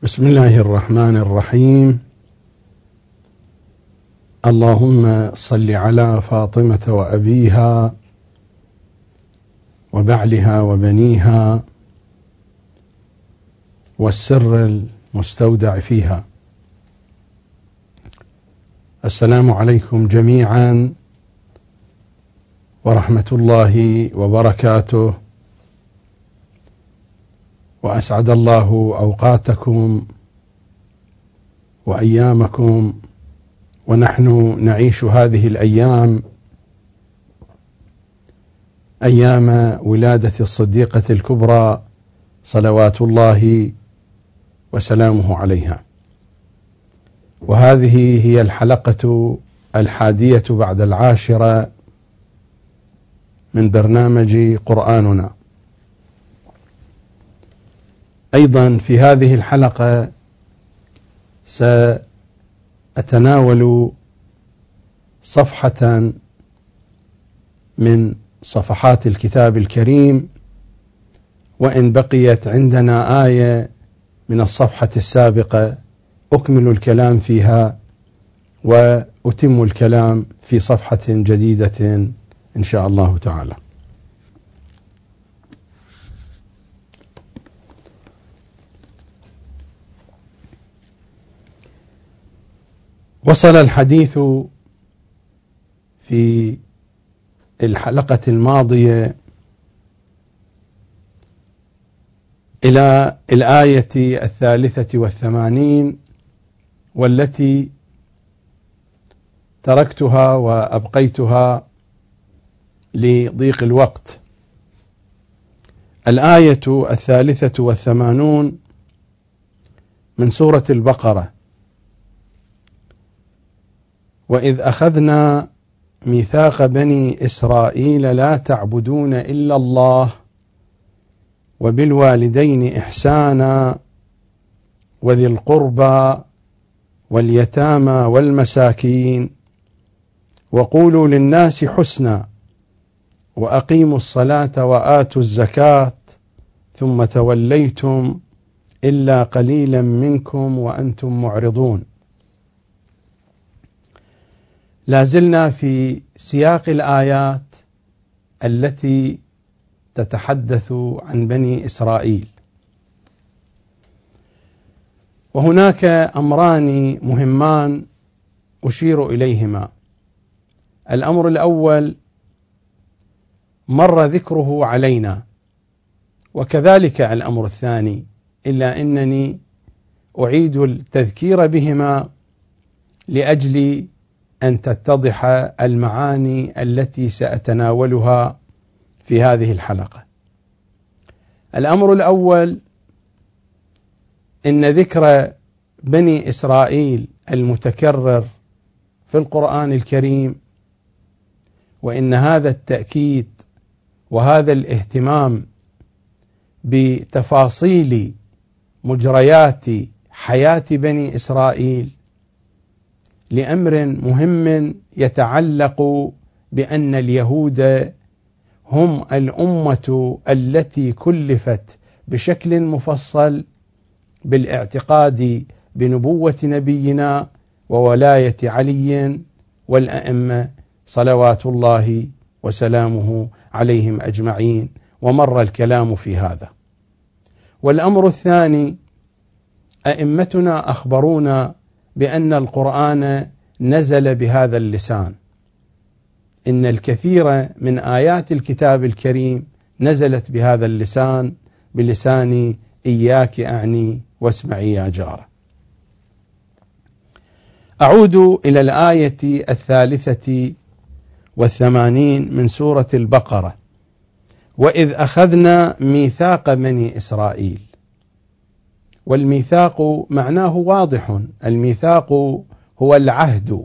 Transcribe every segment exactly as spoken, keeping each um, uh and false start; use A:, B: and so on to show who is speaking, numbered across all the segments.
A: بسم الله الرحمن الرحيم. اللهم صل على فاطمة وأبيها وبعلها وبنيها والسر المستودع فيها. السلام عليكم جميعا ورحمة الله وبركاته، وأسعد الله أوقاتكم وأيامكم، ونحن نعيش هذه الأيام أيام ولادة الصديقة الكبرى صلوات الله وسلامه عليها، وهذه هي الحلقة الحادية بعد العاشرة من برنامج قرآننا. أيضا في هذه الحلقة سأتناول صفحة من صفحات الكتاب الكريم، وإن بقيت عندنا آية من الصفحة السابقة أكمل الكلام فيها وأتم الكلام في صفحة جديدة إن شاء الله تعالى. وصل الحديث في الحلقة الماضية إلى الآية الثالثة والثمانين، والتي تركتها وأبقيتها لضيق الوقت. الآية الثالثة والثمانون من سورة البقرة: وإذ أخذنا ميثاق بني إسرائيل لا تعبدون إلا الله وبالوالدين إحسانا وذي القربى واليتامى والمساكين وقولوا للناس حسنا وأقيموا الصلاة وآتوا الزكاة ثم توليتم إلا قليلا منكم وأنتم معرضون. لازلنا في سياق الآيات التي تتحدث عن بني إسرائيل، وهناك أمران مهمان أشير إليهما. الأمر الأول مر ذكره علينا، وكذلك الأمر الثاني، إلا أنني أعيد التذكير بهما لأجل أن تتضح المعاني التي سأتناولها في هذه الحلقة. الأمر الأول: إن ذكر بني إسرائيل المتكرر في القرآن الكريم، وإن هذا التأكيد وهذا الاهتمام بتفاصيل مجريات حياة بني إسرائيل لأمر مهم يتعلق بأن اليهود هم الأمة التي كلفت بشكل مفصل بالاعتقاد بنبوة نبينا وولاية علي والأئمة صلوات الله وسلامه عليهم أجمعين، ومر الكلام في هذا. والأمر الثاني: أئمتنا أخبرونا بأن القرآن نزل بهذا اللسان، إن الكثير من آيات الكتاب الكريم نزلت بهذا اللسان، بلسان إياك أعني واسمعي يا جارة. أعود إلى الآية الثالثة والثمانين من سورة البقرة: وإذ أخذنا ميثاق بني إسرائيل. والميثاق معناه واضح، الميثاق هو العهد،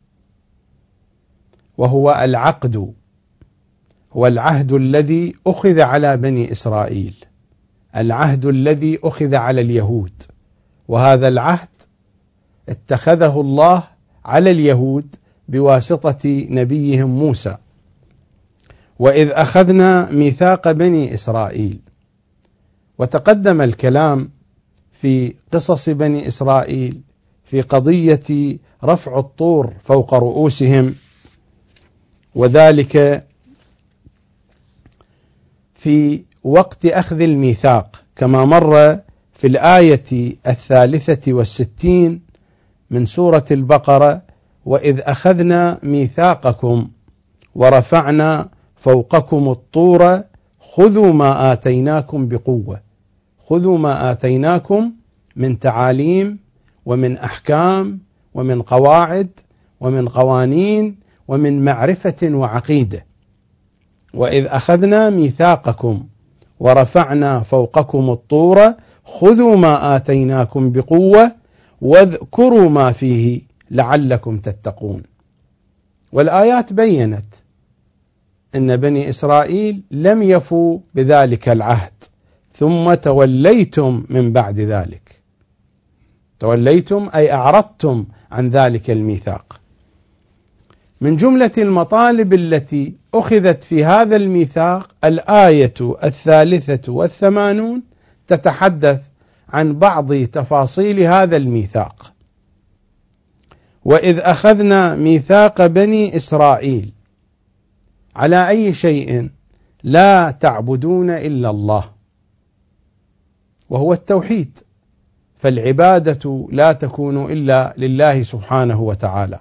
A: وهو العقد، هو العهد الذي أخذ على بني إسرائيل، العهد الذي أخذ على اليهود، وهذا العهد اتخذه الله على اليهود بواسطة نبيهم موسى. وإذ أخذنا ميثاق بني إسرائيل، وتقدم الكلام في قصص بني إسرائيل في قضية رفع الطور فوق رؤوسهم، وذلك في وقت أخذ الميثاق كما مر في الآية الثالثة والستين من سورة البقرة: وإذ أخذنا ميثاقكم ورفعنا فوقكم الطور خذوا ما آتيناكم بقوة. خذوا ما آتيناكم من تعاليم ومن أحكام ومن قواعد ومن قوانين ومن معرفة وعقيدة. وإذ أخذنا ميثاقكم ورفعنا فوقكم الطور خذوا ما آتيناكم بقوة واذكروا ما فيه لعلكم تتقون. والآيات بيّنت أن بني إسرائيل لم يفوا بذلك العهد، ثم توليتم من بعد ذلك. توليتم أي أعرضتم عن ذلك الميثاق. من جملة المطالب التي أخذت في هذا الميثاق الآية الثالثة والثمانون تتحدث عن بعض تفاصيل هذا الميثاق: وإذ أخذنا ميثاق بني إسرائيل على أي شيء لا تعبدون إلا الله، وهو التوحيد، فالعبادة لا تكون إلا لله سبحانه وتعالى.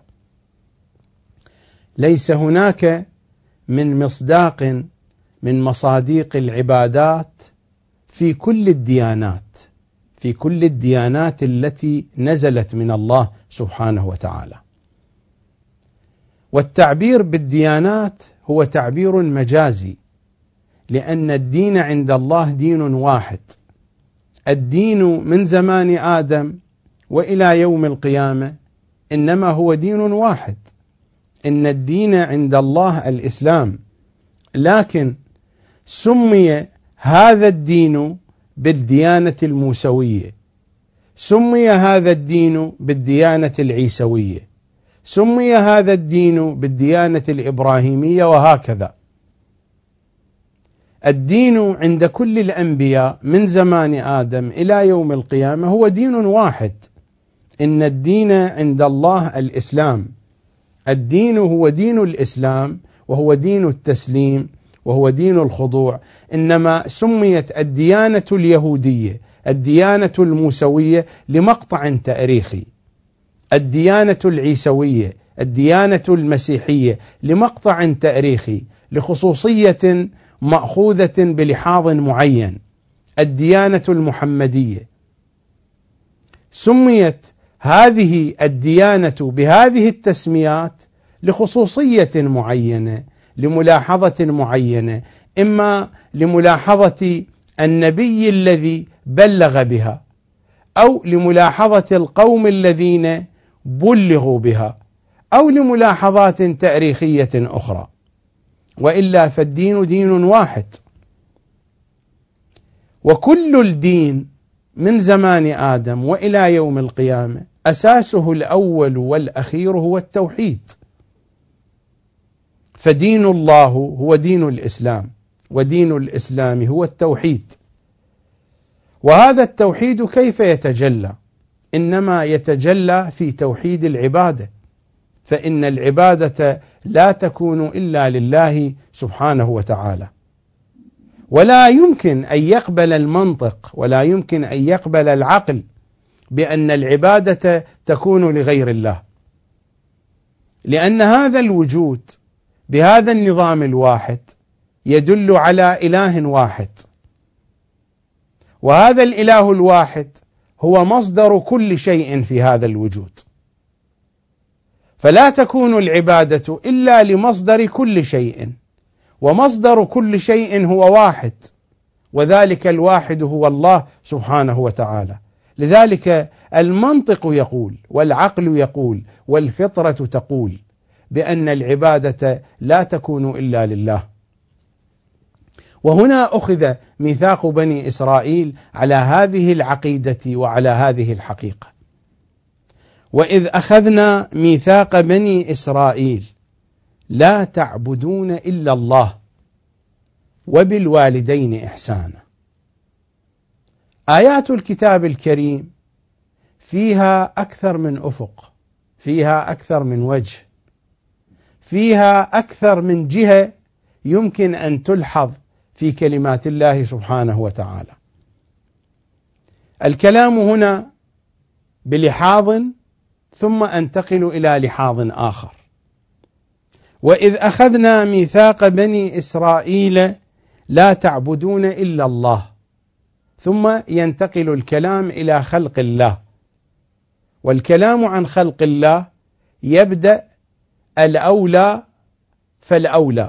A: ليس هناك من مصداق من مصاديق العبادات في كل الديانات في كل الديانات التي نزلت من الله سبحانه وتعالى. والتعبير بالديانات هو تعبير مجازي، لأن الدين عند الله دين واحد. الدين من زمان آدم وإلى يوم القيامة إنما هو دين واحد. إن الدين عند الله الإسلام، لكن سمي هذا الدين بالديانة الموسوية، سمي هذا الدين بالديانة العيسوية، سمي هذا الدين بالديانة الإبراهيمية، وهكذا. الدين عند كل الأنبياء من زمان آدم إلى يوم القيامة هو دين واحد. إن الدين عند الله الإسلام. الدين هو دين الإسلام، وهو دين التسليم، وهو دين الخضوع. إنما سميت الديانة اليهودية الديانة الموسوية لمقطع تاريخي، الديانة العيسوية الديانة المسيحية لمقطع تاريخي، لخصوصية مأخوذة بلحاظ معين، الديانة المحمدية. سميت هذه الديانة بهذه التسميات لخصوصية معينة، لملاحظة معينة، إما لملاحظة النبي الذي بلغ بها، أو لملاحظة القوم الذين بلغوا بها، أو لملاحظات تاريخية أخرى. وإلا فالدين دين واحد. وكل الدين من زمان آدم وإلى يوم القيامة أساسه الأول والأخير هو التوحيد. فدين الله هو دين الإسلام، ودين الإسلام هو التوحيد. وهذا التوحيد كيف يتجلى؟ إنما يتجلى في توحيد العبادة، فإن العبادة لا تكون إلا لله سبحانه وتعالى. ولا يمكن أن يقبل المنطق ولا يمكن أن يقبل العقل بأن العبادة تكون لغير الله، لأن هذا الوجود بهذا النظام الواحد يدل على إله واحد، وهذا الإله الواحد هو مصدر كل شيء في هذا الوجود. فلا تكون العبادة إلا لمصدر كل شيء، ومصدر كل شيء هو واحد، وذلك الواحد هو الله سبحانه وتعالى. لذلك المنطق يقول والعقل يقول والفطرة تقول بأن العبادة لا تكون إلا لله. وهنا أخذ ميثاق بني إسرائيل على هذه العقيدة وعلى هذه الحقيقة. وإذ أخذنا ميثاق بني إسرائيل لا تعبدون إلا الله وبالوالدين إحسانا. آيات الكتاب الكريم فيها أكثر من أفق، فيها أكثر من وجه، فيها أكثر من جهة يمكن أن تلحظ في كلمات الله سبحانه وتعالى. الكلام هنا بلحاظ ثم أنتقل إلى لحاظ آخر. وإذ أخذنا ميثاق بني إسرائيل لا تعبدون إلا الله، ثم ينتقل الكلام إلى خلق الله، والكلام عن خلق الله يبدأ الأولى فالأولى.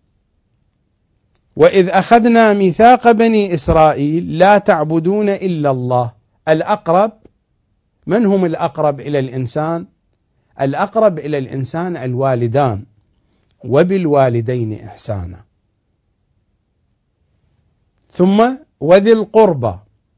A: وإذ أخذنا ميثاق بني إسرائيل لا تعبدون إلا الله، الأقرب من هم الأقرب إلى الإنسان؟ الأقرب إلى الإنسان الوالدان، وبالوالدين إحسانا. ثم وذي القربى،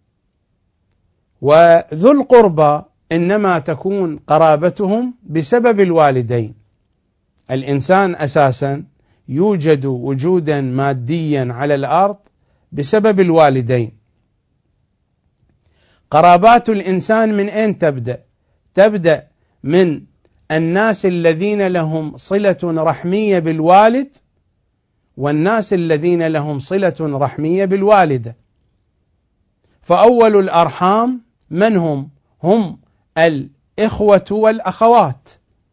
A: وذو القربى إنما تكون قرابتهم بسبب الوالدين. الإنسان أساسا يوجد وجودا ماديا على الأرض بسبب الوالدين. قرابات الإنسان من أين تبدأ؟ تبدأ من الناس الذين لهم صلة رحمية بالوالد، والناس الذين لهم صلة رحمية بالوالدة. فأول الأرحام من هم؟ هم الإخوة والأخوات،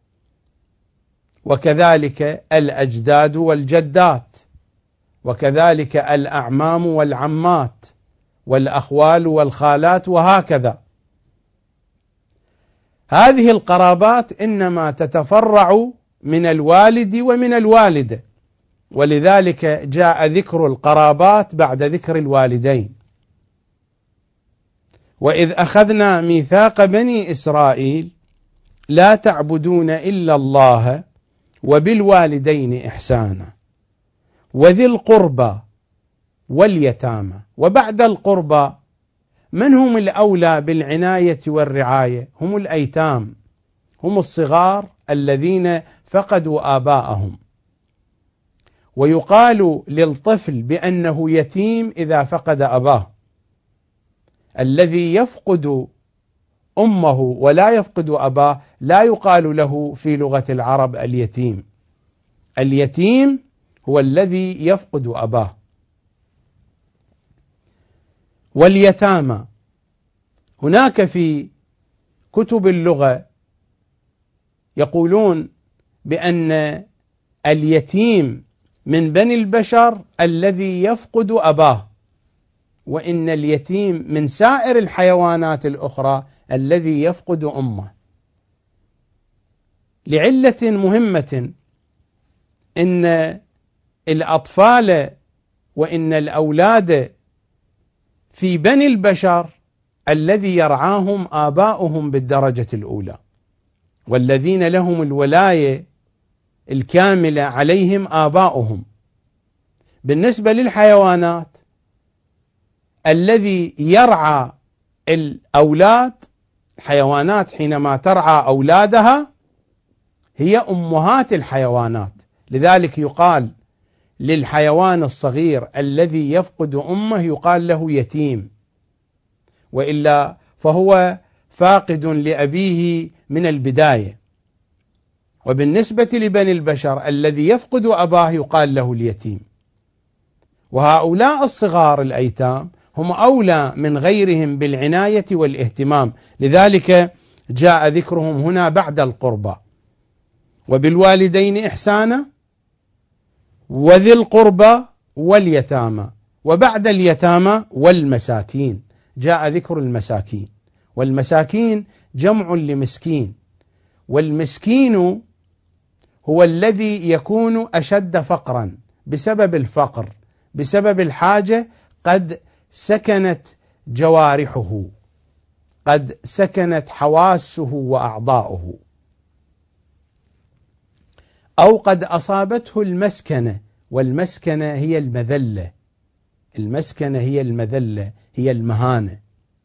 A: وكذلك الأجداد والجدات، وكذلك الأعمام والعمات، والأخوال والخالات، وهكذا. هذه القرابات إنما تتفرع من الوالد ومن الوالدة، ولذلك جاء ذكر القرابات بعد ذكر الوالدين. وإذ أخذنا ميثاق بني إسرائيل لا تعبدون إلا الله وبالوالدين إحسانا وذي القربى واليتامى. وبعد القربى من هم الأولى بالعناية والرعاية؟ هم الأيتام، هم الصغار الذين فقدوا آباءهم. ويقال للطفل بأنه يتيم إذا فقد أباه. الذي يفقد أمه ولا يفقد أباه لا يقال له في لغة العرب اليتيم. اليتيم هو الذي يفقد أباه. واليتامى، هناك في كتب اللغة يقولون بأن اليتيم من بني البشر الذي يفقد أباه، وإن اليتيم من سائر الحيوانات الأخرى الذي يفقد أمه، لعلة مهمة. إن الأطفال وإن الأولاد في بني البشر الذي يرعاهم آباؤهم بالدرجة الأولى، والذين لهم الولاية الكاملة عليهم آباؤهم. بالنسبة للحيوانات الذي يرعى الأولاد، الحيوانات حينما ترعى أولادها هي أمهات الحيوانات، لذلك يقال للحيوان الصغير الذي يفقد أمه يقال له يتيم، وإلا فهو فاقد لأبيه من البداية. وبالنسبة لبني البشر الذي يفقد أباه يقال له اليتيم. وهؤلاء الصغار الأيتام هم أولى من غيرهم بالعناية والاهتمام، لذلك جاء ذكرهم هنا بعد القربى. وبالوالدين إحسانا وذي القربى واليتامى، وبعد اليتامى والمساكين جاء ذكر المساكين. والمساكين جمع لمسكين، والمسكين هو الذي يكون أشد فقرا بسبب الفقر، بسبب الحاجة، قد سكنت جوارحه، قد سكنت حواسه وأعضاؤه، أو قد أصابته المسكنة. والمسكنة هي المذلة، المسكنة هي المذلة، هي المهانة.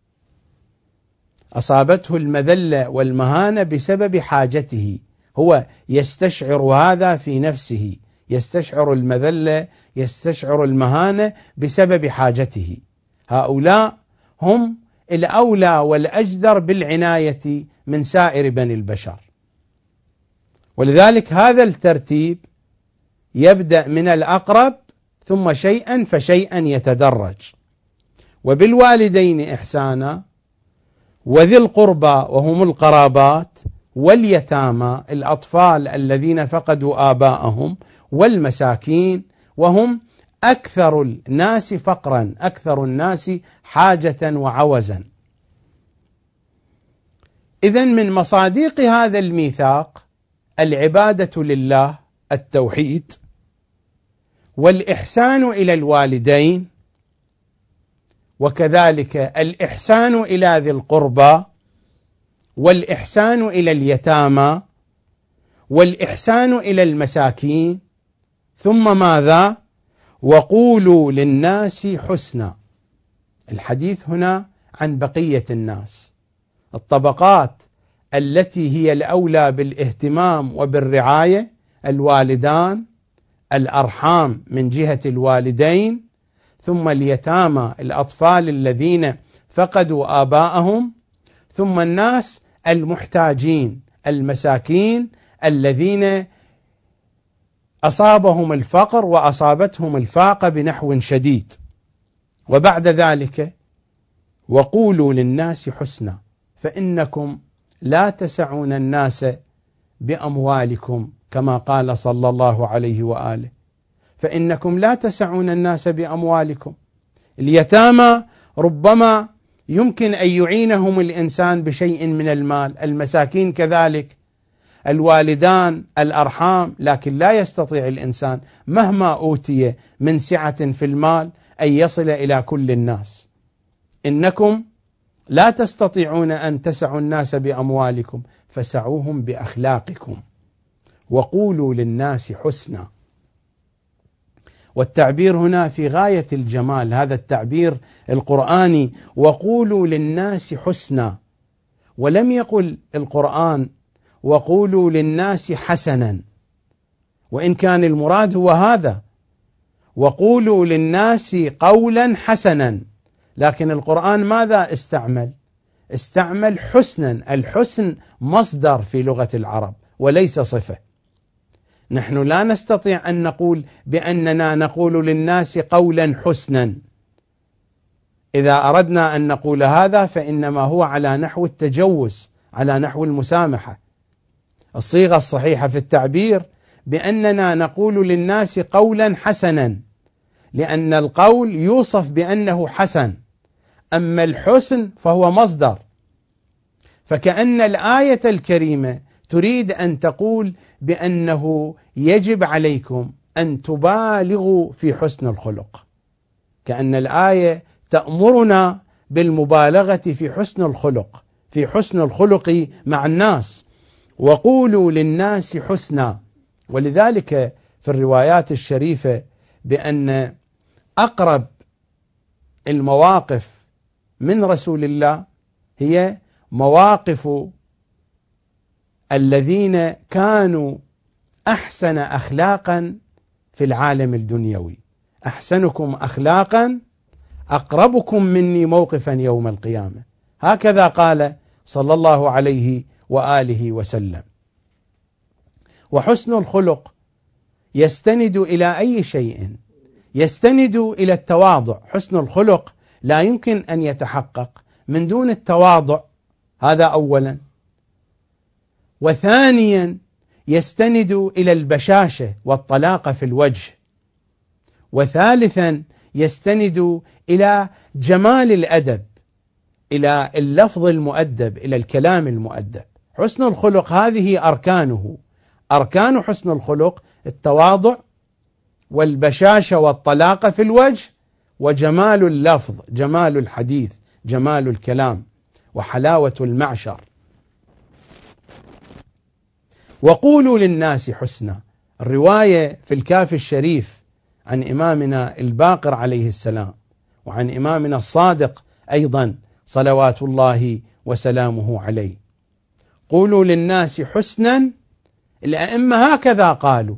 A: أصابته المذلة والمهانة بسبب حاجته، هو يستشعر هذا في نفسه، يستشعر المذلة، يستشعر المهانة بسبب حاجته. هؤلاء هم الأولى والأجدر بالعناية من سائر بني البشر. ولذلك هذا الترتيب يبدأ من الأقرب ثم شيئا فشيئا يتدرج. وبالوالدين إحسانا، وذي القربى وهم القرابات، واليتامى الأطفال الذين فقدوا آباءهم، والمساكين وهم أكثر الناس فقرا، أكثر الناس حاجة وعوزا. إذن من مصادق هذا الميثاق العبادة لله، التوحيد، والإحسان إلى الوالدين، وكذلك الإحسان إلى ذي القربى، والإحسان إلى اليتامى، والإحسان إلى المساكين. ثم ماذا؟ وقولوا للناس حسنا. الحديث هنا عن بقية الناس، الطبقات التي هي الأولى بالاهتمام وبالرعاية: الوالدان، الأرحام من جهة الوالدين، ثم اليتامى الأطفال الذين فقدوا آباءهم، ثم الناس المحتاجين المساكين الذين أصابهم الفقر وأصابتهم الفاقة بنحو شديد. وبعد ذلك وقولوا للناس حسنا فإنكم لا تسعون الناس بأموالكم، كما قال صلى الله عليه وآله، فإنكم لا تسعون الناس بأموالكم. اليتامى ربما يمكن أن يعينهم الإنسان بشيء من المال، المساكين كذلك، الوالدان، الأرحام، لكن لا يستطيع الإنسان مهما أوتي من سعة في المال أن يصل إلى كل الناس. إنكم لا تستطيعون أن تسعوا الناس بأموالكم فسعوهم بأخلاقكم. وقولوا للناس حسنا. والتعبير هنا في غاية الجمال، هذا التعبير القرآني: وقولوا للناس حسنا. ولم يقل القرآن وقولوا للناس حسنا، وإن كان المراد هو هذا، وقولوا للناس قولا حسنا، لكن القرآن ماذا استعمل؟ استعمل حسنا. الحسن مصدر في لغة العرب وليس صفة. نحن لا نستطيع أن نقول بأننا نقول للناس قولا حسنا. إذا أردنا أن نقول هذا فإنما هو على نحو التجوز، على نحو المسامحة. الصيغة الصحيحة في التعبير بأننا نقول للناس قولا حسنا، لأن القول يوصف بأنه حسن، أما الحسن فهو مصدر. فكأن الآية الكريمة تريد أن تقول بأنه يجب عليكم أن تبالغوا في حسن الخلق، كأن الآية تأمرنا بالمبالغة في حسن الخلق، في حسن الخلق مع الناس. وقولوا للناس حسنا. ولذلك في الروايات الشريفة بأن أقرب المواقف من رسول الله هي مواقف الذين كانوا أحسن أخلاقا في العالم الدنيوي. أحسنكم أخلاقا أقربكم مني موقفا يوم القيامة، هكذا قال صلى الله عليه وآله وسلم. وحسن الخلق يستند إلى أي شيء؟ يستند إلى التواضع. حسن الخلق لا يمكن أن يتحقق من دون التواضع، هذا أولا. وثانيا يستند إلى البشاشة والطلاقة في الوجه. وثالثا يستند إلى جمال الأدب، إلى اللفظ المؤدب، إلى الكلام المؤدب. حسن الخلق هذه أركانه. أركان حسن الخلق التواضع والبشاشة والطلاقة في الوجه وجمال اللفظ، جمال الحديث، جمال الكلام، وحلاوة المعشر. وقولوا للناس حسنا. الرواية في الكافي الشريف عن إمامنا الباقر عليه السلام وعن إمامنا الصادق أيضا صلوات الله وسلامه عليه: قولوا للناس حسنا. الأئمة هكذا قالوا،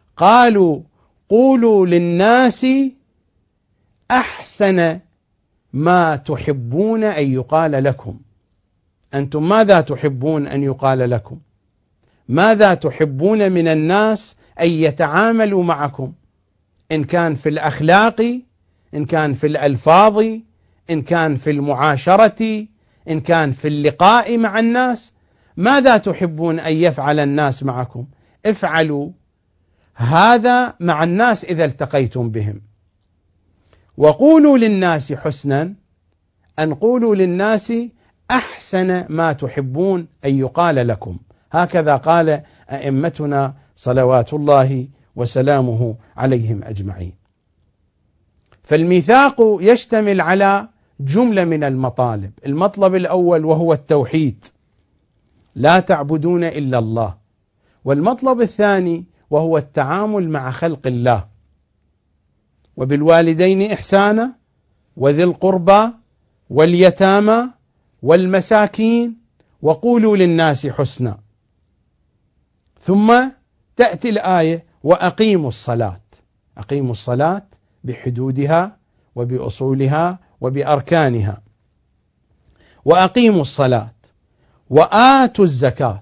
A: قالوا قولوا للناس أحسن ما تحبون أن يقال لكم. أنتم ماذا تحبون أن يقال لكم؟ ماذا تحبون من الناس أن يتعاملوا معكم، إن كان في الأخلاق، إن كان في الألفاظ، إن كان في المعاشرة، إن كان في اللقاء مع الناس؟ ماذا تحبون أن يفعل الناس معكم؟ افعلوا هذا مع الناس إذا التقيتم بهم. وقولوا للناس حسنا، أن قولوا للناس أحسن ما تحبون أن يقال لكم. هكذا قال أئمتنا صلوات الله وسلامه عليهم أجمعين. فالميثاق يشتمل على جملة من المطالب. المطلب الأول وهو التوحيد، لا تعبدون إلا الله. والمطلب الثاني وهو التعامل مع خلق الله، وبالوالدين إحسانا، وذي القربى، واليتامى، والمساكين، وقولوا للناس حسنا. ثم تأتي الآية وأقيموا الصلاة. أقيموا الصلاة بحدودها وبأصولها وبأركانها. وأقيموا الصلاة وآتوا الزكاة.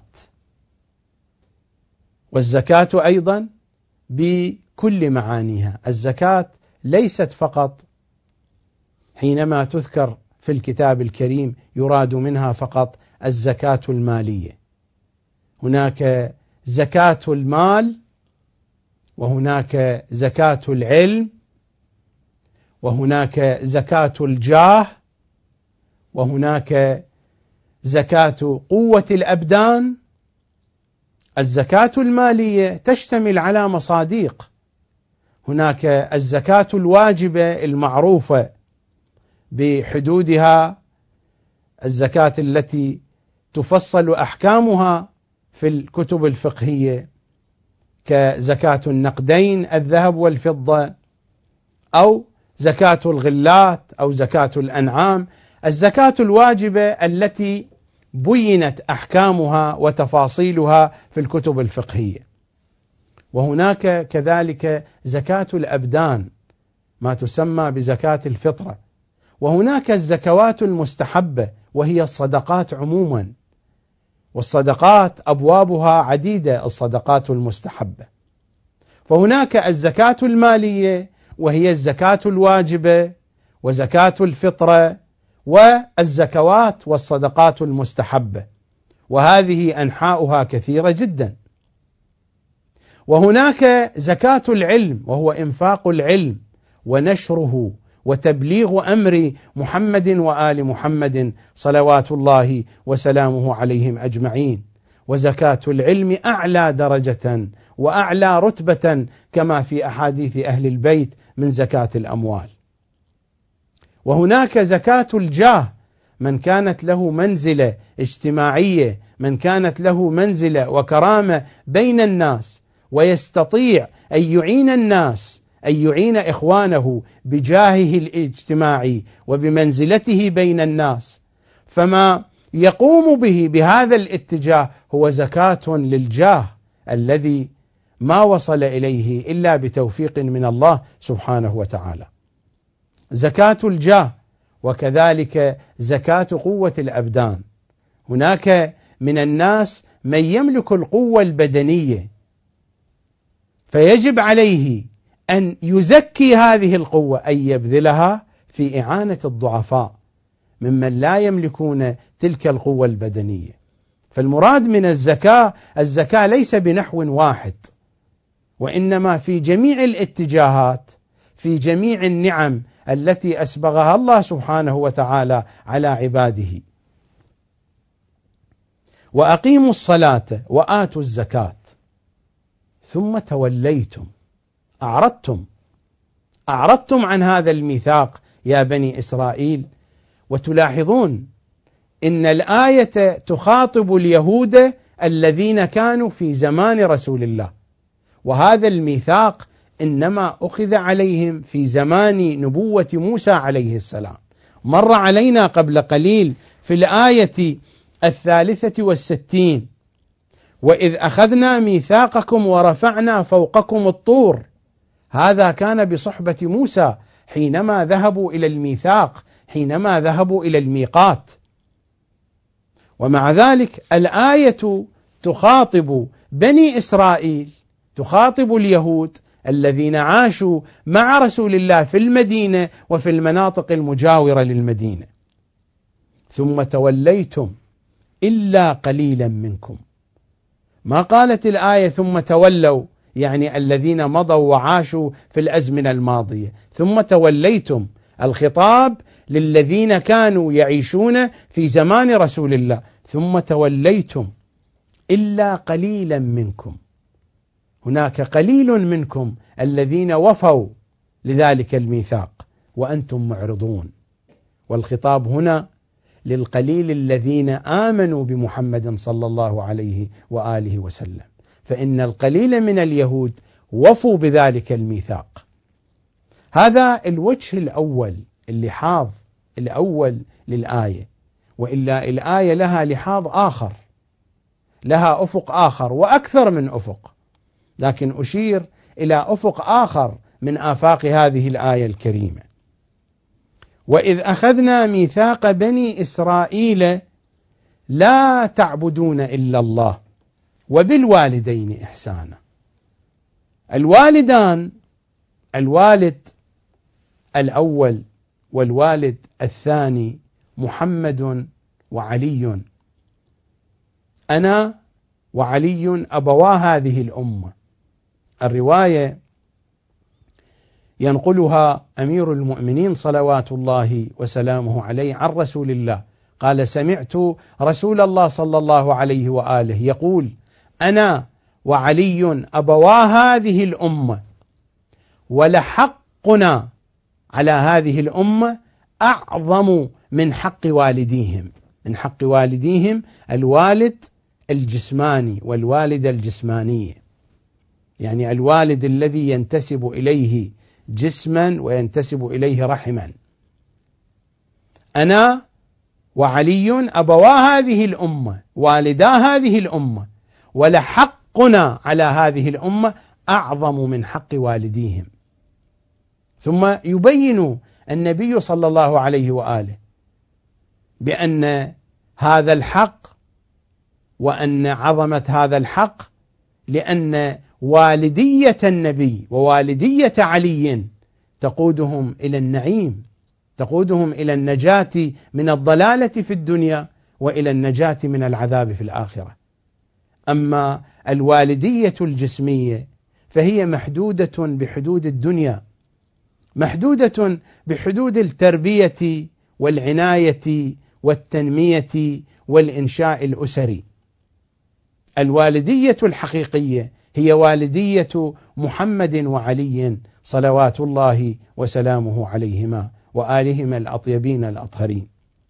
A: والزكاة أيضا بكل معانيها. الزكاة ليست فقط حينما تذكر في الكتاب الكريم يراد منها فقط الزكاة المالية. هناك زكاة المال، وهناك زكاة العلم، وهناك زكاة الجاه، وهناك زكاة قوة الأبدان. الزكاة المالية تشتمل على مصاديق. هناك الزكاة الواجبة المعروفة بحدودها، الزكاة التي تفصل أحكامها في الكتب الفقهية كزكاة النقدين الذهب والفضة، أو زكاة الغلات، أو زكاة الأنعام. الزكاة الواجبة التي بينت أحكامها وتفاصيلها في الكتب الفقهية. وهناك كذلك زكاة الأبدان، ما تسمى بزكاة الفطرة. وهناك الزكوات المستحبة، وهي الصدقات عموما. والصدقات أبوابها عديدة، الصدقات المستحبة. فهناك الزكاة المالية، وهي الزكاة الواجبة، وزكاة الفطرة، والزكوات والصدقات المستحبة، وهذه أنحاؤها كثيرة جدا. وهناك زكاة العلم، وهو إنفاق العلم ونشره وتبليغ أمر محمد وآل محمد صلوات الله وسلامه عليهم أجمعين. وزكاة العلم أعلى درجة وأعلى رتبة كما في أحاديث أهل البيت من زكاة الأموال. وهناك زكاة الجاه، من كانت له منزلة اجتماعية، من كانت له منزلة وكرامة بين الناس، ويستطيع أن يعين الناس، أن يعين إخوانه بجاهه الاجتماعي وبمنزلته بين الناس. فما يقوم به بهذا الاتجاه هو زكاة للجاه الذي ما وصل إليه إلا بتوفيق من الله سبحانه وتعالى. زكاة الجاه، وكذلك زكاة قوة الأبدان. هناك من الناس من يملك القوة البدنية، فيجب عليه أن يزكي هذه القوة، أن يبذلها في إعانة الضعفاء ممن لا يملكون تلك القوة البدنية. فالمراد من الزكاة، الزكاة ليس بنحو واحد، وإنما في جميع الاتجاهات، في جميع النعم التي أسبغها الله سبحانه وتعالى على عباده. وأقيموا الصلاة وآتوا الزكاة ثم توليتم، أعرضتم أعرضتم عن هذا الميثاق يا بني إسرائيل. وتلاحظون إن الآية تخاطب اليهود الذين كانوا في زمان رسول الله، وهذا الميثاق إنما أخذ عليهم في زمان نبوة موسى عليه السلام. مر علينا قبل قليل في الآية الثالثة والستين: وإذ أخذنا ميثاقكم ورفعنا فوقكم الطور. هذا كان بصحبة موسى حينما ذهبوا إلى الميثاق حينما ذهبوا إلى الميقات. ومع ذلك الآية تخاطب بني إسرائيل، تخاطب اليهود الذين عاشوا مع رسول الله في المدينة وفي المناطق المجاورة للمدينة. ثم توليتم إلا قليلا منكم. ما قالت الآية ثم تولوا يعني الذين مضوا وعاشوا في الأزمنة الماضية، ثم توليتم الخطاب للذين كانوا يعيشون في زمان رسول الله، ثم توليتم إلا قليلا منكم. هناك قليل منكم الذين وفوا لذلك الميثاق وأنتم معرضون. والخطاب هنا للقليل الذين آمنوا بمحمد صلى الله عليه وآله وسلم، فإن القليل من اليهود وفوا بذلك الميثاق. هذا الوجه الأول، اللحاظ الأول للآية. وإلا الآية لها لحاظ آخر، لها أفق آخر وأكثر من أفق، لكن أشير إلى أفق آخر من آفاق هذه الآية الكريمة. وإذ أخذنا ميثاق بني إسرائيل لا تعبدون إلا الله وبالوالدين إحسانا. الوالدان، الوالد الأول والوالد الثاني محمد وعلي، أنا وعلي أبوا هذه الأمة. الرواية ينقلها أمير المؤمنين صلوات الله وسلامه عليه عن رسول الله قال: سمعت رسول الله صلى الله عليه وآله يقول: أنا وعلي أبوا هذه الأمة، ولحقنا على هذه الأمة أعظم من حق والديهم. من حق والديهم الوالد الجسماني والوالدة الجسمانية، يعني الوالد الذي ينتسب إليه جسما وينتسب إليه رحما. أنا وعلي أبوا هذه الأمة، والدا هذه الأمة، ولحقنا على هذه الأمة أعظم من حق والديهم. ثم يبين النبي صلى الله عليه وآله بأن هذا الحق وأن عظمة هذا الحق لأن والدية النبي ووالدية علي تقودهم إلى النعيم، تقودهم إلى النجاة من الضلالة في الدنيا وإلى النجاة من العذاب في الآخرة. أما الوالدية الجسمية فهي محدودة بحدود الدنيا، محدودة بحدود التربية والعناية والتنمية والإنشاء الأسري. الوالدية الحقيقية هي والدية محمد وعلي صلوات الله وسلامه عليهما وآلهما الأطيبين الأطهرين.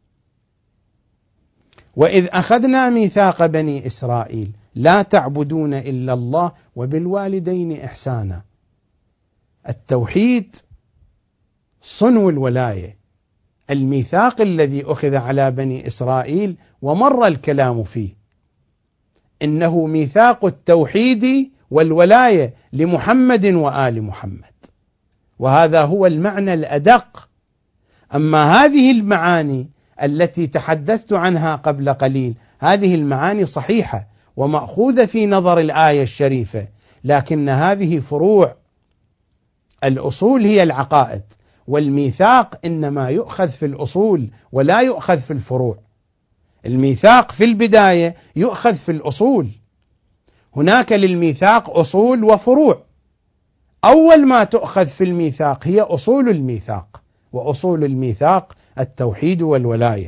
A: وإذ أخذنا ميثاق بني إسرائيل لا تعبدون إلا الله وبالوالدين إحسانا. التوحيد صنو الولاية، الميثاق الذي أخذ على بني إسرائيل ومر الكلام فيه إنه ميثاق التوحيد والولاية لمحمد وآل محمد، وهذا هو المعنى الأدق. أما هذه المعاني التي تحدثت عنها قبل قليل، هذه المعاني صحيحة ومأخوذة في نظر الآية الشريفة، لكن هذه فروع. الأصول هي العقائد، والميثاق إنما يؤخذ في الأصول ولا يؤخذ في الفروع. الميثاق في البداية يؤخذ في الأصول، هناك للميثاق أصول وفروع. أول ما تؤخذ في الميثاق هي أصول الميثاق، وأصول الميثاق التوحيد والولاية.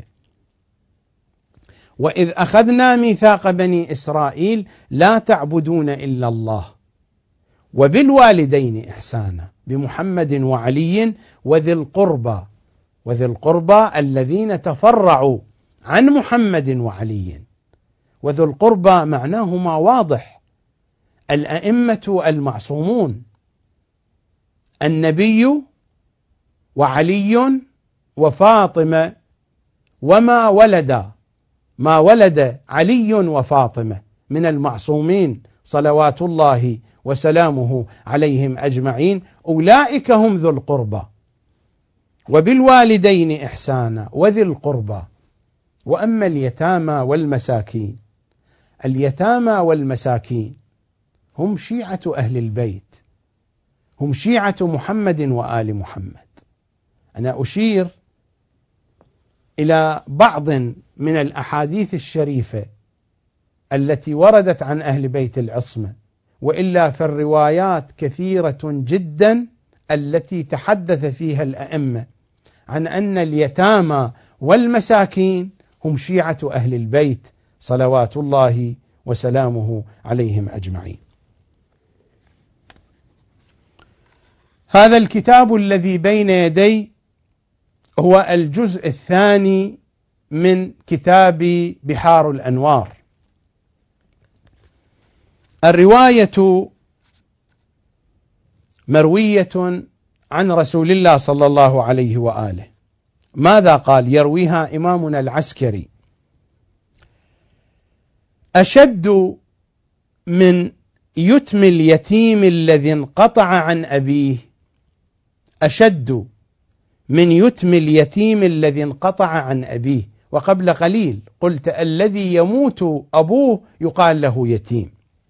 A: وإذ أخذنا ميثاق بني إسرائيل لا تعبدون إلا الله وبالوالدين إحسانا بمحمد وعلي وذي القربى. وذي القربى الذين تفرعوا عن محمد وعلي. وذو القربى معناهما واضح، الأئمة المعصومون، النبي وعلي وفاطمة، وما ولد ما ولد علي وفاطمة من المعصومين صلوات الله وسلامه عليهم أجمعين، أولئك هم ذو القربى. وبالوالدين إحسانا وذي القربى. وأما اليتامى والمساكين، اليتامى والمساكين هم شيعة أهل البيت، هم شيعة محمد وآل محمد. أنا أشير إلى بعض من الأحاديث الشريفة التي وردت عن أهل بيت العصمة، وإلا فالروايات كثيرة جدا التي تحدث فيها الأئمة عن أن اليتامى والمساكين هم شيعة أهل البيت صلوات الله وسلامه عليهم أجمعين. هذا الكتاب الذي بين يدي هو الجزء الثاني من كتاب بحار الأنوار. الرواية مروية عن رسول الله صلى الله عليه وآله. ماذا قال؟ يرويها إمامنا العسكري: أشد من يتم اليتيم الذي انقطع عن أبيه، أشد من يتم اليتيم الذي انقطع عن أبيه. وقبل قليل قلت الذي يموت أبوه يقال له يتيم.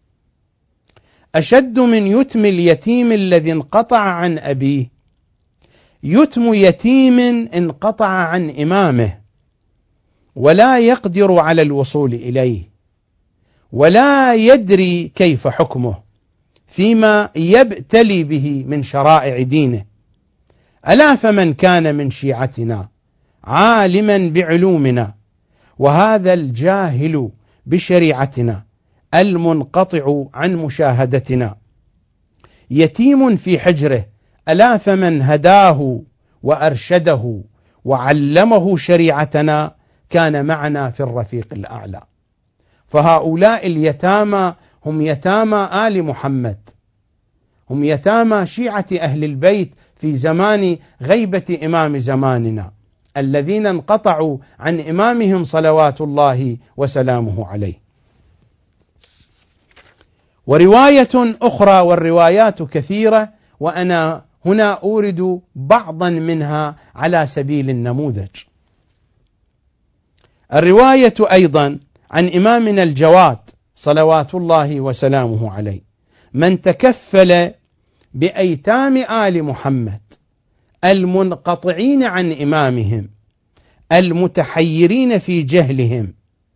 A: أشد من يتم اليتيم الذي انقطع عن أبيه يتم يتيم انقطع عن إمامه ولا يقدر على الوصول إليه ولا يدري كيف حكمه فيما يبتلي به من شرائع دينه. ألا فمن كان من شيعتنا عالما بعلومنا وهذا الجاهل بشريعتنا المنقطع عن مشاهدتنا يتيم في حجره، ألا فمن هداه وأرشده وعلمه شريعتنا كان معنا في الرفيق الأعلى. فهؤلاء اليتامى هم يتامى آل محمد، هم يتامى شيعة أهل البيت في زمان غيبة إمام زماننا الذين انقطعوا عن إمامهم صلوات الله وسلامه عليه. ورواية أخرى، والروايات كثيرة، وأنا هنا أورد بعضا منها على سبيل النموذج. الرواية أيضا عن إمامنا الجواد صلوات الله وسلامه عليه: من تكفل بأيتام آل محمد المنقطعين عن إمامهم المتحيرين في جهلهم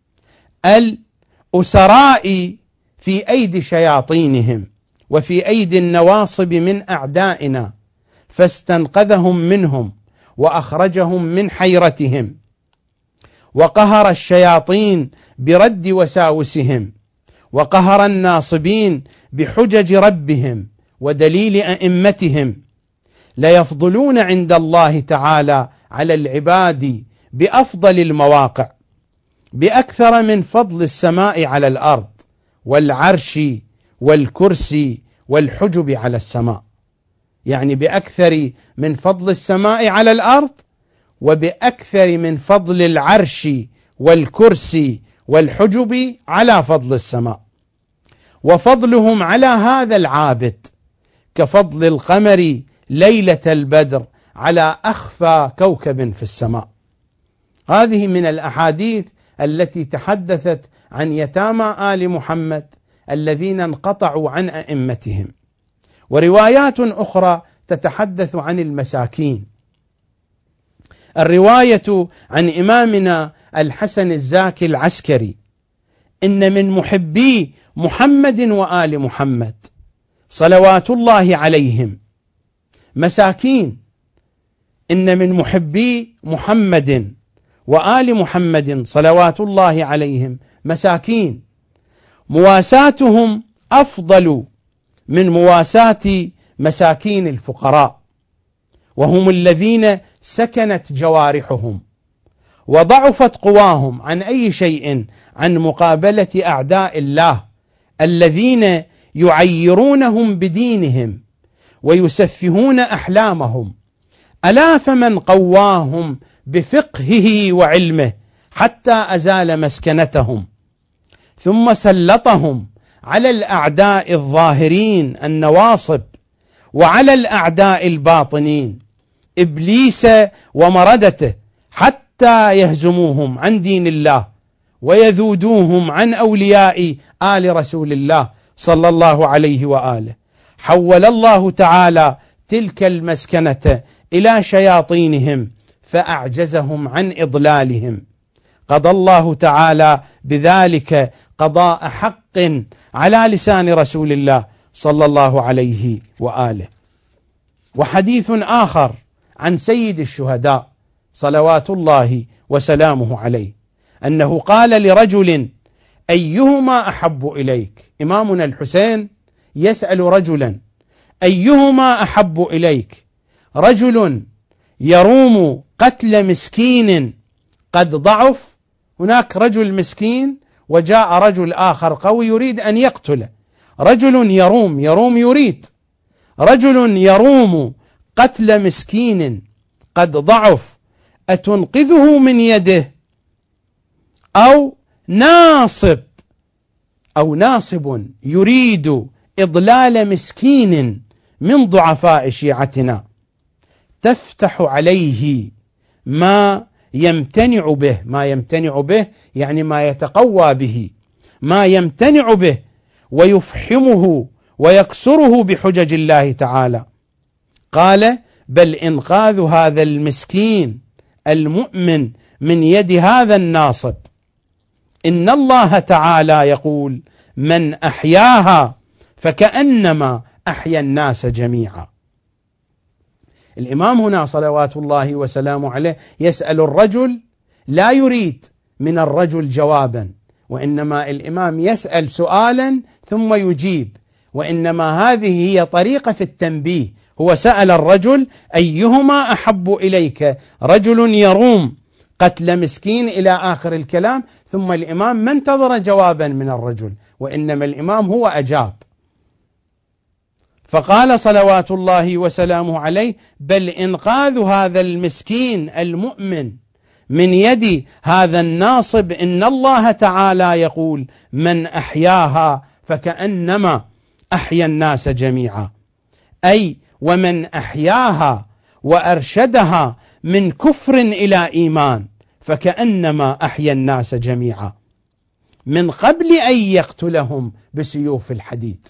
A: الأسراء في أيدي شياطينهم وفي أيدي النواصب من أعدائنا، فاستنقذهم منهم وأخرجهم من حيرتهم وقهر الشياطين برد وساوسهم وقهر الناصبين بحجج ربهم ودليل أئمتهم، ليفضلون عند الله تعالى على العباد بأفضل المواقع بأكثر من فضل السماء على الأرض والعرش والكرسي والحجب على السماء، يعني بأكثر من فضل السماء على الأرض وبأكثر من فضل العرش والكرسي والحجب على فضل السماء. وفضلهم على هذا العابد كفضل القمر ليلة البدر على أخفى كوكب في السماء. هذه من الأحاديث التي تحدثت عن يتامى آل محمد الذين انقطعوا عن أئمتهم. وروايات أخرى تتحدث عن المساكين. الرواية عن إمامنا الحسن الزاكي العسكري: إن من محبي محمد وآل محمد صلوات الله عليهم مساكين. إن من محبي محمد وآل محمد صلوات الله عليهم مساكين مواساتهم أفضل من مواساة مساكين الفقراء، وهم الذين سكنت جوارحهم وضعفت قواهم عن أي شيء عن مقابلة أعداء الله الذين يعيرونهم بدينهم ويسفهون أحلامهم. ألا فمن قواهم بفقهه وعلمه حتى أزال مسكنتهم، ثم سلطهم على الأعداء الظاهرين النواصب وعلى الأعداء الباطنين إبليس ومردته حتى يهزموهم عن دين الله ويذودوهم عن أولياء آل رسول الله صلى الله عليه وآله. حول الله تعالى تلك المسكنة إلى شياطينهم فأعجزهم عن إضلالهم. قضى الله تعالى بذلك قضاء حق على لسان رسول الله صلى الله عليه وآله. وحديث آخر عن سيد الشهداء صلوات الله وسلامه عليه أنه قال لرجل: أيهما أحب إليك؟ إمامنا الحسين يسأل رجلا: أيهما أحب إليك؟ رجل يروم قتل مسكين قد ضعف، هناك رجل مسكين وجاء رجل آخر قوي يريد أن يقتله، رجل يروم يروم يريد رجل يروم قتل مسكين قد ضعف أتنقذه من يده، أو ناصب أو ناصب يريد إضلال مسكين من ضعفاء شيعتنا تفتح عليه ما يمتنع به، ما يمتنع به يعني ما يتقوى به، ما يمتنع به ويفحمه ويكسره بحجج الله تعالى. قال: بل إنقاذ هذا المسكين المؤمن من يد هذا الناصب. إن الله تعالى يقول: من أحياها فكأنما أحيا الناس جميعا. الإمام هنا صلوات الله وسلامه عليه يسأل الرجل، لا يريد من الرجل جوابا، وإنما الإمام يسأل سؤالا ثم يجيب، وإنما هذه هي طريقة في التنبيه. هو سأل الرجل: أيهما أحب إليك؟ رجل يروم قتل مسكين إلى آخر الكلام، ثم الإمام ما انتظر جوابا من الرجل، وإنما الإمام هو أجاب. فقال صلوات الله وسلامه عليه: بل إنقاذ هذا المسكين المؤمن من يد هذا الناصب. إن الله تعالى يقول: من أحياها فكأنما أحيا الناس جميعا، أي ومن أحياها وأرشدها من كفر إلى إيمان فكأنما أحيا الناس جميعا، من قبل أن يقتلهم بسيوف الحديد.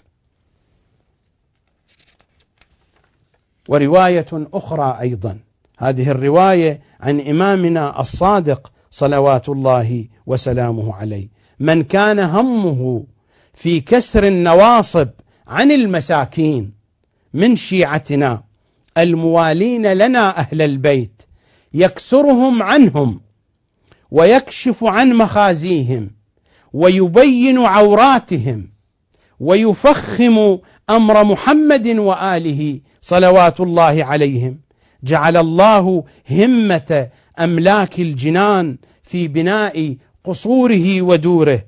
A: ورواية أخرى أيضا، هذه الرواية عن إمامنا الصادق صلوات الله وسلامه عليه: من كان همه في كسر النواصب عن المساكين من شيعتنا الموالين لنا أهل البيت، يكسرهم عنهم ويكشف عن مخازيهم ويبين عوراتهم ويفخم أمر محمد وآله صلوات الله عليهم، جعل الله همة أملاك الجنان في بناء قصوره ودوره،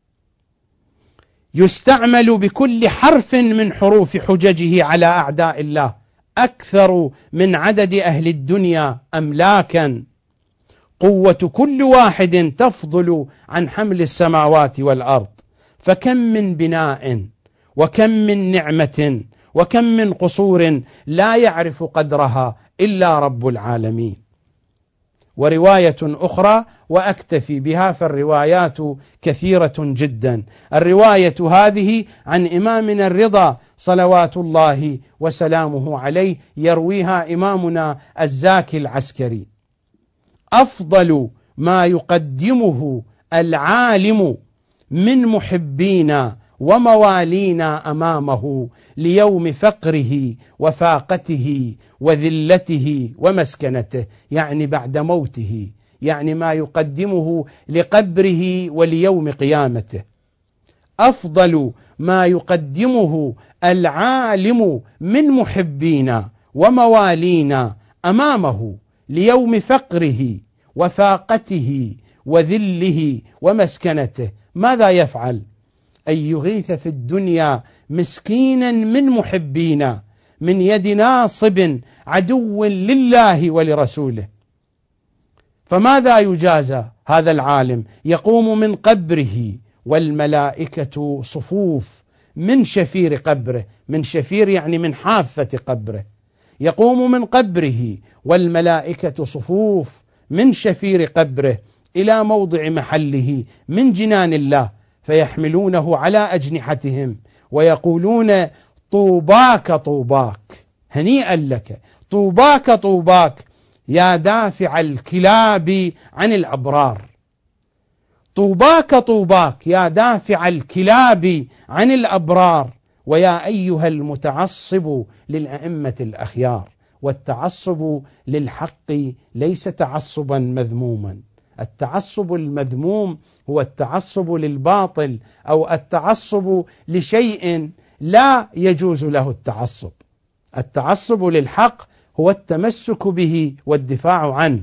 A: يستعمل بكل حرف من حروف حججه على أعداء الله أكثر من عدد أهل الدنيا أملاكا، قوة كل واحد تفضل عن حمل السماوات والأرض. فكم من بناء وكم من نعمة وكم من قصور لا يعرف قدرها إلا رب العالمين. ورواية أخرى وأكتفي بها، فالروايات كثيرة جدا. الرواية هذه عن إمامنا الرضا صلوات الله وسلامه عليه، يرويها إمامنا الزاكي العسكري: أفضل ما يقدمه العالم من محبينا وموالينا أمامه ليوم فقره وفاقته وذلته ومسكنته، يعني بعد موته، يعني ما يقدمه لقبره وليوم قيامته. أفضل ما يقدمه العالم من محبينا وموالينا أمامه ليوم فقره وفاقته وذله ومسكنته، ماذا يفعل؟ أن يغيث في الدنيا مسكينا من محبينا من يد ناصب عدو لله ولرسوله. فماذا يجازى هذا العالم؟ يقوم من قبره والملائكة صفوف من شفير قبره، من شفير يعني من حافة قبره، يقوم من قبره والملائكة صفوف من شفير قبره إلى موضع محله من جنان الله، فيحملونه على أجنحتهم ويقولون طوباك طوباك، هنيئا لك، طوباك طوباك يا دافع الكلاب عن الأبرار، طوباك طوباك يا دافع الكلاب عن الأبرار، ويا أيها المتعصب للأئمة الأخيار. والتعصب للحق ليس تعصبا مذموما، التعصب المذموم هو التعصب للباطل أو التعصب لشيء لا يجوز له التعصب. التعصب للحق هو التمسك به والدفاع عنه.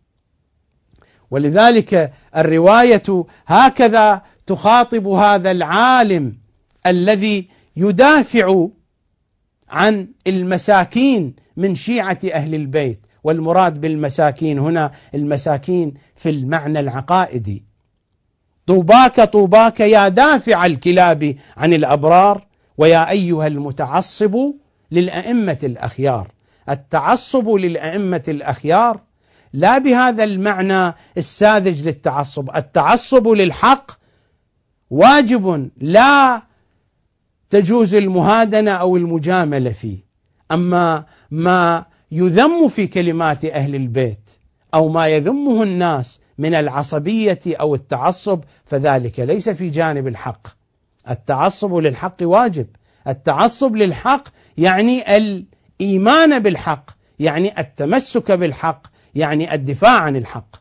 A: ولذلك الرواية هكذا تخاطب هذا العالم الذي يدافع عن المساكين من شيعة أهل البيت، والمراد بالمساكين هنا المساكين في المعنى العقائدي. طوباك طوباك يا دافع الكلاب عن الأبرار، ويا أيها المتعصب للأئمة الأخيار. التعصب للأئمة الأخيار لا بهذا المعنى الساذج للتعصب، التعصب للحق واجب لا تجوز المهادنة أو المجاملة فيه. أما ما يذم في كلمات أهل البيت أو ما يذمه الناس من العصبية أو التعصب فذلك ليس في جانب الحق. التعصب للحق واجب، التعصب للحق يعني الإيمان بالحق، يعني التمسك بالحق، يعني الدفاع عن الحق.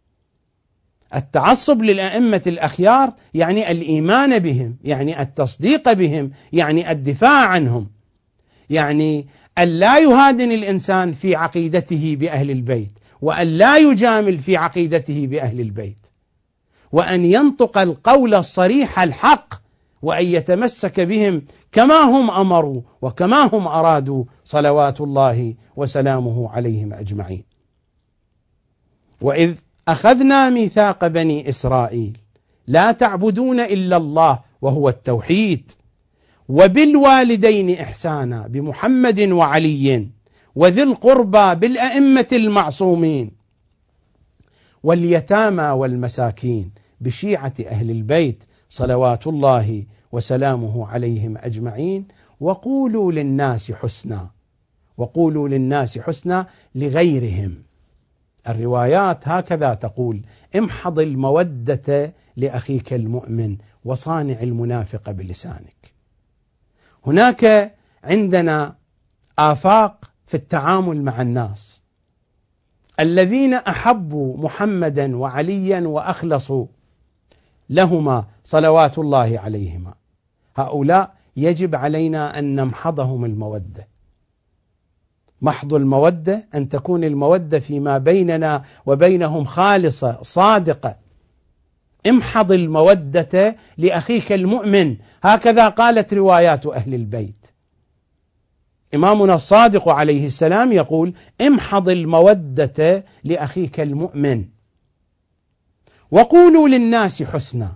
A: التعصب للأئمة الأخيار يعني الإيمان بهم، يعني التصديق بهم، يعني الدفاع عنهم، يعني أن لا يهادن الإنسان في عقيدته بأهل البيت، وأن لا يجامل في عقيدته بأهل البيت، وأن ينطق القول الصريح الحق، وأن يتمسك بهم كما هم أمروا وكما هم أرادوا صلوات الله وسلامه عليهم أجمعين. وإذ أخذنا ميثاق بني إسرائيل لا تعبدون إلا الله وهو التوحيد، وبالوالدين إحسانا بمحمد وعلي وذي القربى بالأئمة المعصومين، واليتامى والمساكين بشيعة أهل البيت صلوات الله وسلامه عليهم أجمعين، وقولوا للناس حسنا، وقولوا للناس حسنا لغيرهم. الروايات هكذا تقول: امحض المودة لأخيك المؤمن وصانع المنافق بلسانك. هناك عندنا آفاق في التعامل مع الناس، الذين أحبوا محمدا وعليا وأخلصوا لهما صلوات الله عليهما، هؤلاء يجب علينا أن نمحضهم المودة. محض المودة أن تكون المودة فيما بيننا وبينهم خالصة صادقة. امحض المودة لأخيك المؤمن، هكذا قالت روايات أهل البيت. إمامنا الصادق عليه السلام يقول: امحض المودة لأخيك المؤمن، وقولوا للناس حسنا.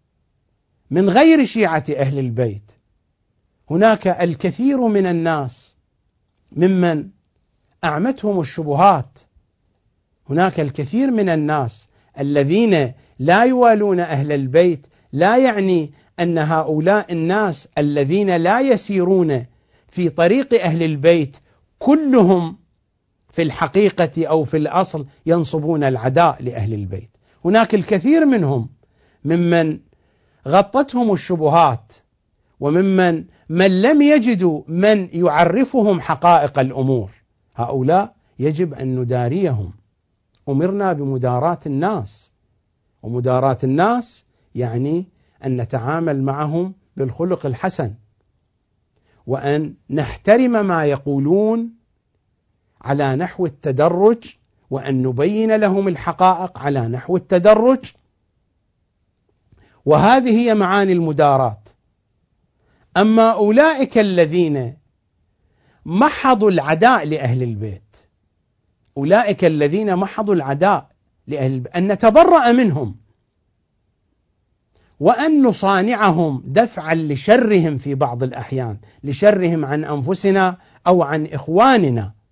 A: من غير شيعة أهل البيت هناك الكثير من الناس ممن أعمتهم الشبهات، هناك الكثير من الناس الذين لا يوالون أهل البيت، لا يعني أن هؤلاء الناس الذين لا يسيرون في طريق أهل البيت كلهم في الحقيقة أو في الأصل ينصبون العداء لأهل البيت. هناك الكثير منهم ممن غطتهم الشبهات، وممن من لم يجدوا من يعرفهم حقائق الأمور. هؤلاء يجب أن نداريهم. أمرنا بمداراة الناس، ومداراة الناس يعني أن نتعامل معهم بالخلق الحسن، وأن نحترم ما يقولون على نحو التدرج، وأن نبين لهم الحقائق على نحو التدرج. وهذه هي معاني المداراة. أما أولئك الذين محضوا العداء لأهل البيت، أولئك الذين محضوا العداء لأهل البيت، أن نتبرأ منهم وأن نصانعهم دفعا لشرهم في بعض الأحيان، لشرهم عن أنفسنا أو عن إخواننا.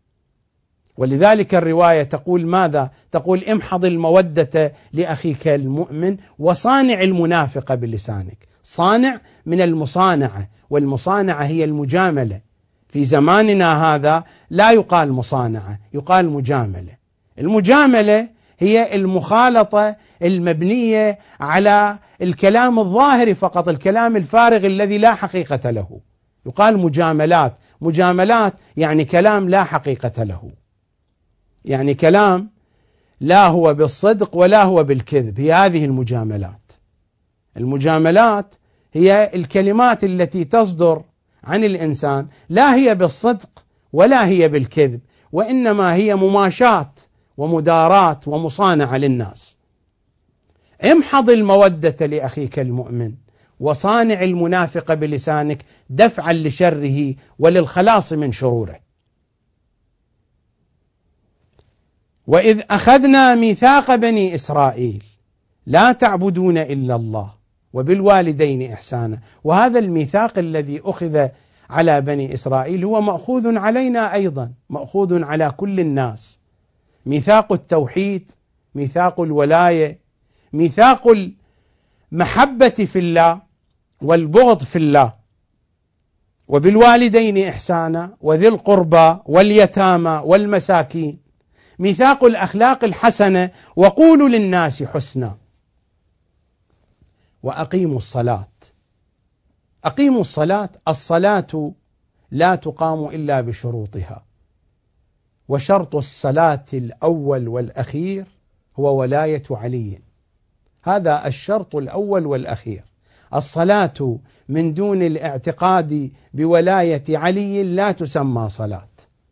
A: ولذلك الرواية تقول ماذا؟ تقول امحض المودة لأخيك المؤمن وصانع المنافق بلسانك. صانع من المصانعة، والمصانعة هي المجاملة. في زماننا هذا لا يقال مصانعة، يقال مجاملة. المجاملة هي المخالطة المبنية على الكلام الظاهري فقط، الكلام الفارغ الذي لا حقيقة له، يقال مجاملات. مجاملات يعني كلام لا حقيقة له، يعني كلام لا هو بالصدق ولا هو بالكذب، هي هذه المجاملات. المجاملات هي الكلمات التي تصدر عن الإنسان لا هي بالصدق ولا هي بالكذب، وإنما هي مماشاة ومداراة ومصانعة للناس. امحض المودة لأخيك المؤمن وصانع المنافق بلسانك دفعا لشره وللخلاص من شروره. وإذ أخذنا ميثاق بني إسرائيل لا تعبدون إلا الله وبالوالدين إحسانا. وهذا الميثاق الذي أخذ على بني إسرائيل هو مأخوذ علينا أيضا، مأخوذ على كل الناس. ميثاق التوحيد، ميثاق الولاية، ميثاق المحبة في الله والبغض في الله. وبالوالدين إحسانا وذي القربى واليتامى والمساكين. ميثاق الأخلاق الحسنة، وقولوا للناس حسنا وأقيموا الصلاة. أقيموا الصلاة، الصلاة لا تقام إلا بشروطها، وشرط الصلاة الأول والأخير هو ولاية علي. هذا الشرط الأول والأخير. الصلاة من دون الاعتقاد بولاية علي لا تسمى صلاة.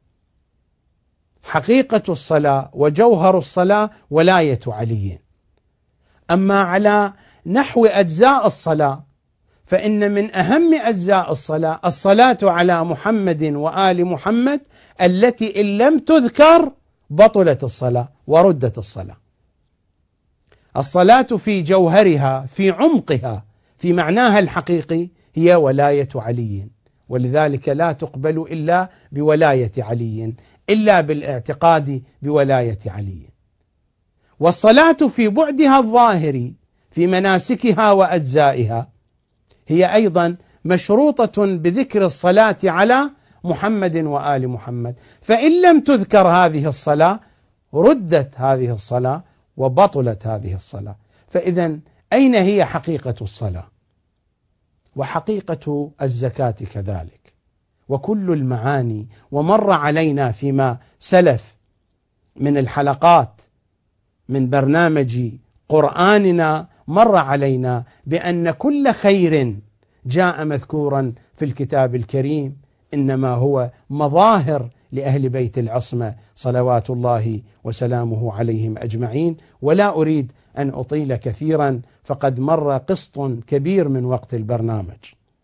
A: حقيقة الصلاة وجوهر الصلاة ولاية علي. أما على نحو أجزاء الصلاة فإن من أهم أجزاء الصلاة الصلاة على محمد وآل محمد، التي إن لم تذكر بطلت الصلاة وردت الصلاة. الصلاة في جوهرها، في عمقها، في معناها الحقيقي هي ولاية علي، ولذلك لا تقبل إلا بولاية علي، إلا بالاعتقاد بولاية علي. والصلاة في بعدها الظاهري في مناسكها وأجزائها هي أيضا مشروطة بذكر الصلاة على محمد وآل محمد، فإن لم تذكر هذه الصلاة ردت هذه الصلاة وبطلت هذه الصلاة. فإذا أين هي حقيقة الصلاة؟ وحقيقة الزكاة كذلك، وكل المعاني. ومر علينا فيما سلف من الحلقات من برنامج قرآننا، مر علينا بأن كل خير جاء مذكورا في الكتاب الكريم إنما هو مظاهر لأهل بيت العصمة صلوات الله وسلامه عليهم أجمعين. ولا أريد أن أطيل كثيرا فقد مر قسط كبير من وقت البرنامج.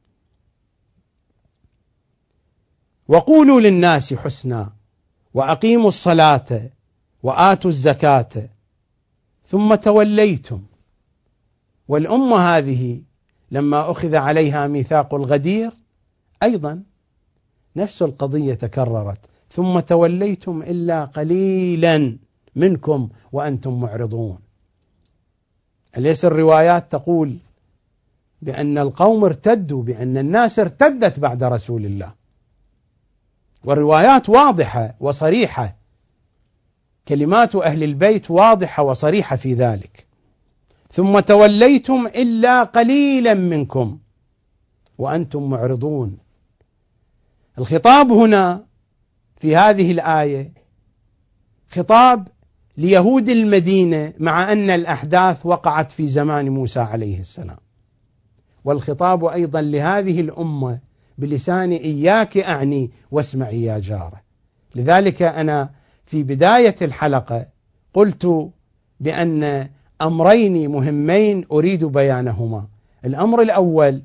A: وقولوا للناس حسنا وأقيموا الصلاة وآتوا الزكاة ثم توليتم. والأمة هذه لما أخذ عليها ميثاق الغدير أيضا نفس القضية تكررت، ثم توليتم إلا قليلا منكم وأنتم معرضون. أليس الروايات تقول بأن القوم ارتدوا، بأن الناس ارتدت بعد رسول الله؟ والروايات واضحة وصريحة، كلمات أهل البيت واضحة وصريحة في ذلك. ثم توليتم إلا قليلا منكم وأنتم معرضون. الخطاب هنا في هذه الآية خطاب ليهود المدينة، مع أن الأحداث وقعت في زمان موسى عليه السلام، والخطاب أيضا لهذه الأمة بلسان إياك أعني واسمعي يا جارة. لذلك أنا في بداية الحلقة قلت بأن أمرين مهمين أريد بيانهما. الأمر الأول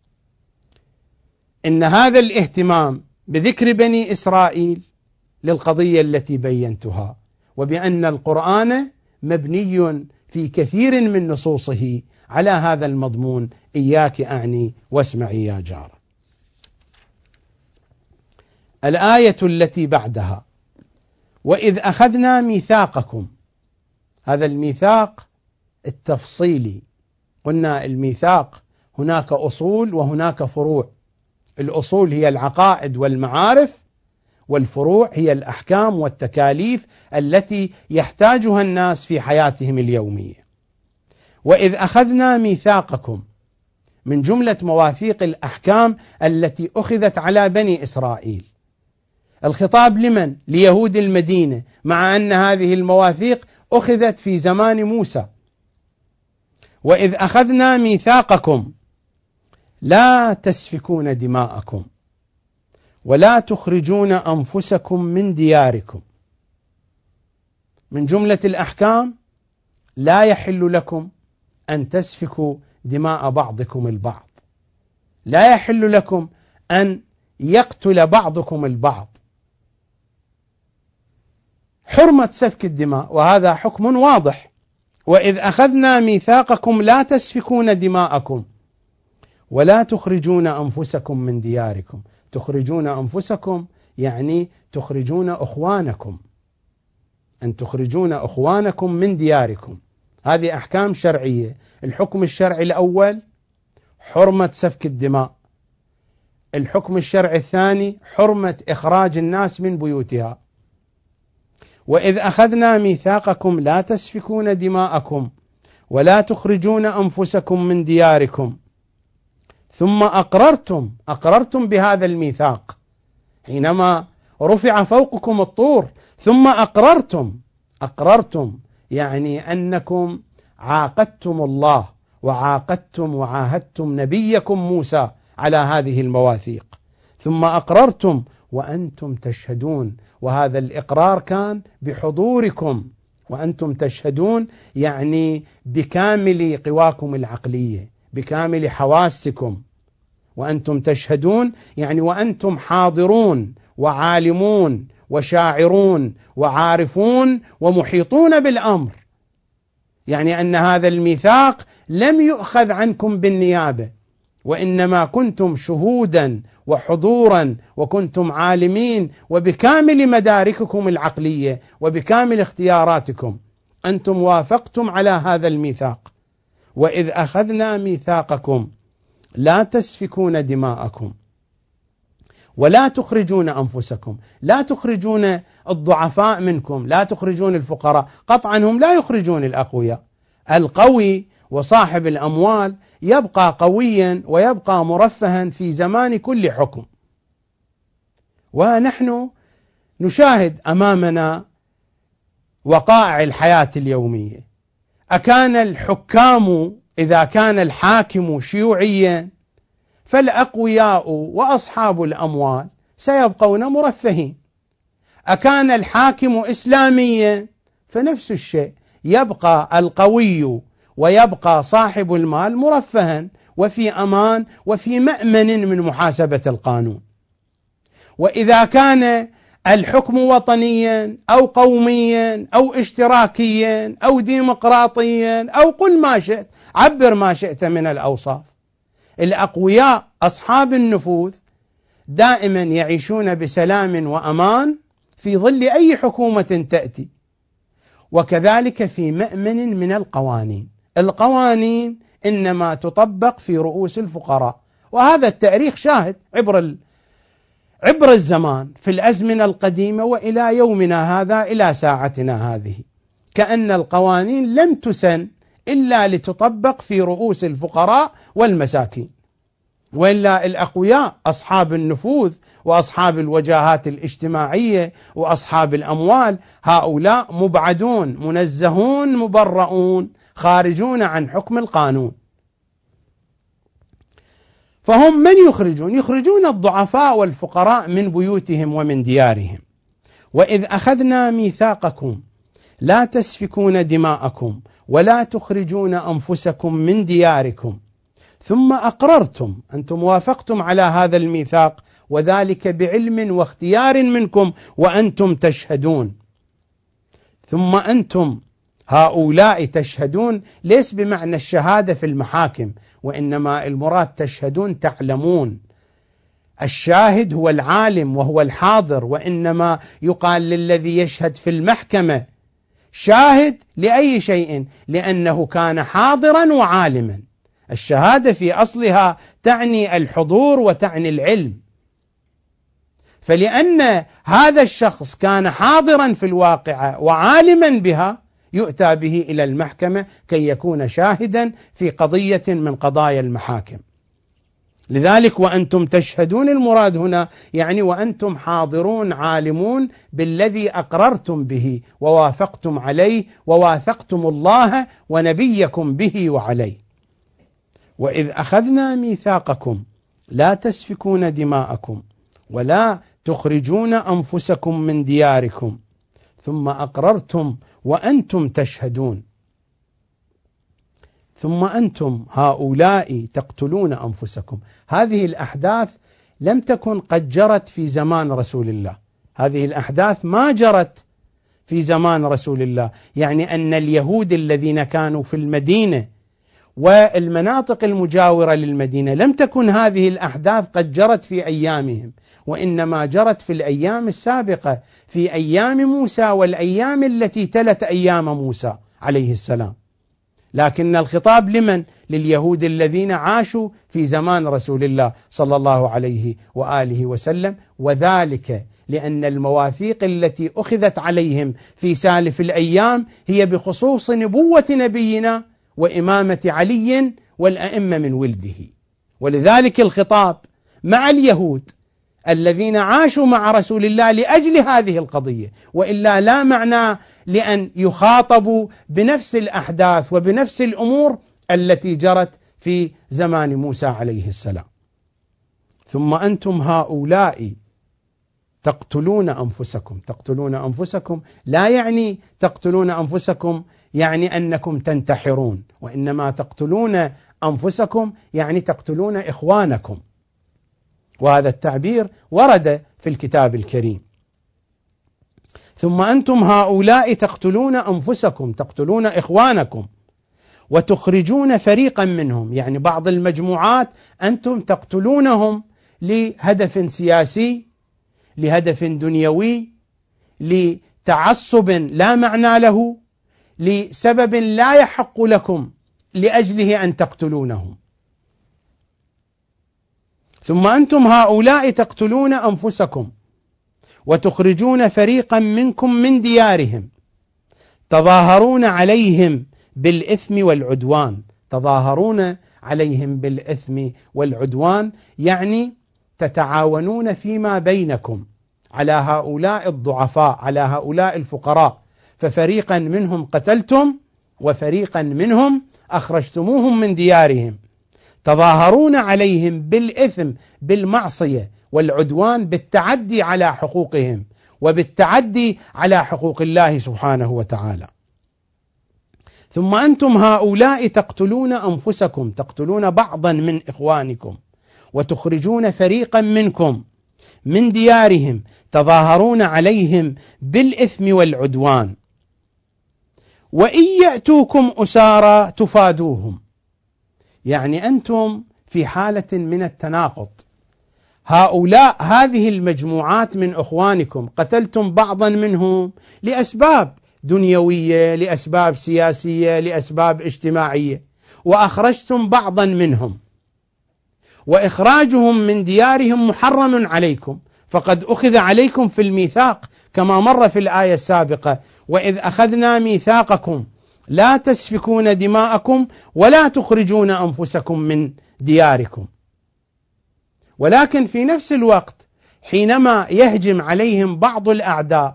A: إن هذا الاهتمام بذكر بني إسرائيل للقضية التي بينتها، وبأن القرآن مبني في كثير من نصوصه على هذا المضمون، إياك أعني واسمعي يا جارة. الآية التي بعدها وإذ أخذنا ميثاقكم، هذا الميثاق التفصيلي. قلنا الميثاق هناك أصول وهناك فروع، الأصول هي العقائد والمعارف، والفروع هي الأحكام والتكاليف التي يحتاجها الناس في حياتهم اليومية. وإذ أخذنا ميثاقكم من جملة مواثيق الأحكام التي أخذت على بني إسرائيل. الخطاب لمن؟ ليهود المدينة، مع أن هذه المواثيق أخذت في زمان موسى. وإذ أخذنا ميثاقكم لا تسفكون دماءكم ولا تخرجون أنفسكم من دياركم. من جملة الأحكام لا يحل لكم أن تسفكوا دماء بعضكم البعض، لا يحل لكم أن يقتل بعضكم البعض. حرمة سفك الدماء، وهذا حكم واضح. وإذ أخذنا ميثاقكم لا تسفكون دماءكم ولا تخرجون أنفسكم من دياركم. تخرجون أنفسكم يعني تخرجون أخوانكم، أن تخرجون أخوانكم من دياركم. هذه أحكام شرعية. الحكم الشرعي الأول حرمة سفك الدماء، الحكم الشرعي الثاني حرمة إخراج الناس من بيوتها. وإذ أخذنا ميثاقكم لا تسفكون دماءكم ولا تخرجون أنفسكم من دياركم ثم أقررتم أقررتم بهذا الميثاق حينما رفع فوقكم الطور، ثم أقررتم أقررتم يعني أنكم عاقدتم الله وعاقدتم وعاهدتم نبيكم موسى على هذه المواثيق، ثم أقررتم وأنتم تشهدون. وهذا الإقرار كان بحضوركم وأنتم تشهدون، يعني بكامل قواكم العقلية، بكامل حواسكم. وأنتم تشهدون يعني وأنتم حاضرون وعالمون وشاعرون وعارفون ومحيطون بالأمر، يعني أن هذا الميثاق لم يؤخذ عنكم بالنيابة، وإنما كنتم شهودا وحضورا وكنتم عالمين وبكامل مدارككم العقلية وبكامل اختياراتكم أنتم وافقتم على هذا الميثاق. وإذ أخذنا ميثاقكم لا تسفكون دماءكم ولا تخرجون أنفسكم، لا تخرجون الضعفاء منكم، لا تخرجون الفقراء، قطعا هم لا يخرجون الأقوياء. القوي وصاحب الأموال يبقى قويا ويبقى مرفها في زمان كل حكم. ونحن نشاهد أمامنا وقائع الحياة اليومية. أكان الحكام إذا كان الحاكم شيوعيا فالأقوياء وأصحاب الأموال سيبقون مرفهين. أكان الحاكم إسلاميا فنفس الشيء، يبقى القوي ويبقى صاحب المال مرفها وفي أمان وفي مأمن من محاسبة القانون. وإذا كان الحكم وطنيا أو قوميا أو اشتراكيا أو ديمقراطيا أو قل ما شئت، عبر ما شئت من الأوصاف، الأقوياء أصحاب النفوذ دائما يعيشون بسلام وأمان في ظل أي حكومة تأتي، وكذلك في مأمن من القوانين. القوانين إنما تطبق في رؤوس الفقراء، وهذا التاريخ شاهد عبر عبر الزمان في الأزمنة القديمة وإلى يومنا هذا إلى ساعتنا هذه، كأن القوانين لم تسن إلا لتطبق في رؤوس الفقراء والمساكين، وإلا الأقوياء أصحاب النفوذ وأصحاب الوجاهات الاجتماعية وأصحاب الأموال هؤلاء مبعدون منزهون مبرؤون خارجون عن حكم القانون. فهم من يخرجون؟ يخرجون الضعفاء والفقراء من بيوتهم ومن ديارهم. وإذ أخذنا ميثاقكم لا تسفكون دماءكم ولا تخرجون أنفسكم من دياركم ثم أقررتم، أنتم وافقتم على هذا الميثاق، وذلك بعلم واختيار منكم وأنتم تشهدون. ثم أنتم هؤلاء تشهدون ليس بمعنى الشهادة في المحاكم، وإنما المراد تشهدون تعلمون. الشاهد هو العالم وهو الحاضر، وإنما يقال للذي يشهد في المحكمة شاهد لأي شيء؟ لأنه كان حاضرا وعالما. الشهادة في أصلها تعني الحضور وتعني العلم، فلأن هذا الشخص كان حاضرا في الواقعة وعالما بها يؤتى به إلى المحكمة كي يكون شاهدا في قضية من قضايا المحاكم. لذلك وأنتم تشهدون، المراد هنا يعني وأنتم حاضرون عالمون بالذي أقررتم به ووافقتم عليه وواثقتم الله ونبيكم به وعليه. وإذ أخذنا ميثاقكم لا تسفكون دماءكم ولا تخرجون أنفسكم من دياركم ثم أقررتم وأنتم تشهدون ثم أنتم هؤلاء تقتلون أنفسكم. هذه الأحداث لم تكن قد جرت في زمان رسول الله، هذه الأحداث ما جرت في زمان رسول الله، يعني أن اليهود الذين كانوا في المدينة والمناطق المجاورة للمدينة لم تكن هذه الأحداث قد جرت في أيامهم، وإنما جرت في الأيام السابقة، في أيام موسى والأيام التي تلت أيام موسى عليه السلام. لكن الخطاب لمن؟ لليهود الذين عاشوا في زمان رسول الله صلى الله عليه وآله وسلم، وذلك لأن المواثيق التي أخذت عليهم في سالف الأيام هي بخصوص نبوة نبينا وإمامة علي والأئمة من ولده. ولذلك الخطاب مع اليهود الذين عاشوا مع رسول الله لأجل هذه القضية، وإلا لا معنى لأن يخاطبوا بنفس الأحداث وبنفس الأمور التي جرت في زمان موسى عليه السلام. ثم أنتم هؤلاء تقتلون أنفسكم. تقتلون أنفسكم لا يعني تقتلون أنفسكم يعني أنكم تنتحرون، وإنما تقتلون أنفسكم يعني تقتلون إخوانكم، وهذا التعبير ورد في الكتاب الكريم. ثم أنتم هؤلاء تقتلون أنفسكم، تقتلون إخوانكم، وتخرجون فريقا منهم، يعني بعض المجموعات أنتم تقتلونهم لهدف سياسي، لهدف دنيوي، لتعصب لا معنى له، لسبب لا يحق لكم لأجله أن تقتلونهم. ثم أنتم هؤلاء تقتلون أنفسكم وتخرجون فريقا منكم من ديارهم تظاهرون عليهم بالإثم والعدوان. تظاهرون عليهم بالإثم والعدوان يعني تتعاونون فيما بينكم على هؤلاء الضعفاء، على هؤلاء الفقراء، ففريقا منهم قتلتم وفريقا منهم أخرجتموهم من ديارهم. تظاهرون عليهم بالإثم بالمعصية والعدوان بالتعدي على حقوقهم وبالتعدي على حقوق الله سبحانه وتعالى. ثم أنتم هؤلاء تقتلون أنفسكم، تقتلون بعضا من إخوانكم، وتخرجون فريقا منكم من ديارهم تظاهرون عليهم بالإثم والعدوان. وإن يأتوكم أسارى تفادوهم، يعني أنتم في حالة من التناقض. هؤلاء هذه المجموعات من إخوانكم قتلتم بعضا منهم لأسباب دنيوية، لأسباب سياسية، لأسباب اجتماعية، وأخرجتم بعضا منهم، وإخراجهم من ديارهم محرم عليكم، فقد أخذ عليكم في الميثاق كما مر في الآية السابقة: وإذ أخذنا ميثاقكم لا تسفكون دماءكم ولا تخرجون أنفسكم من دياركم. ولكن في نفس الوقت حينما يهجم عليهم بعض الأعداء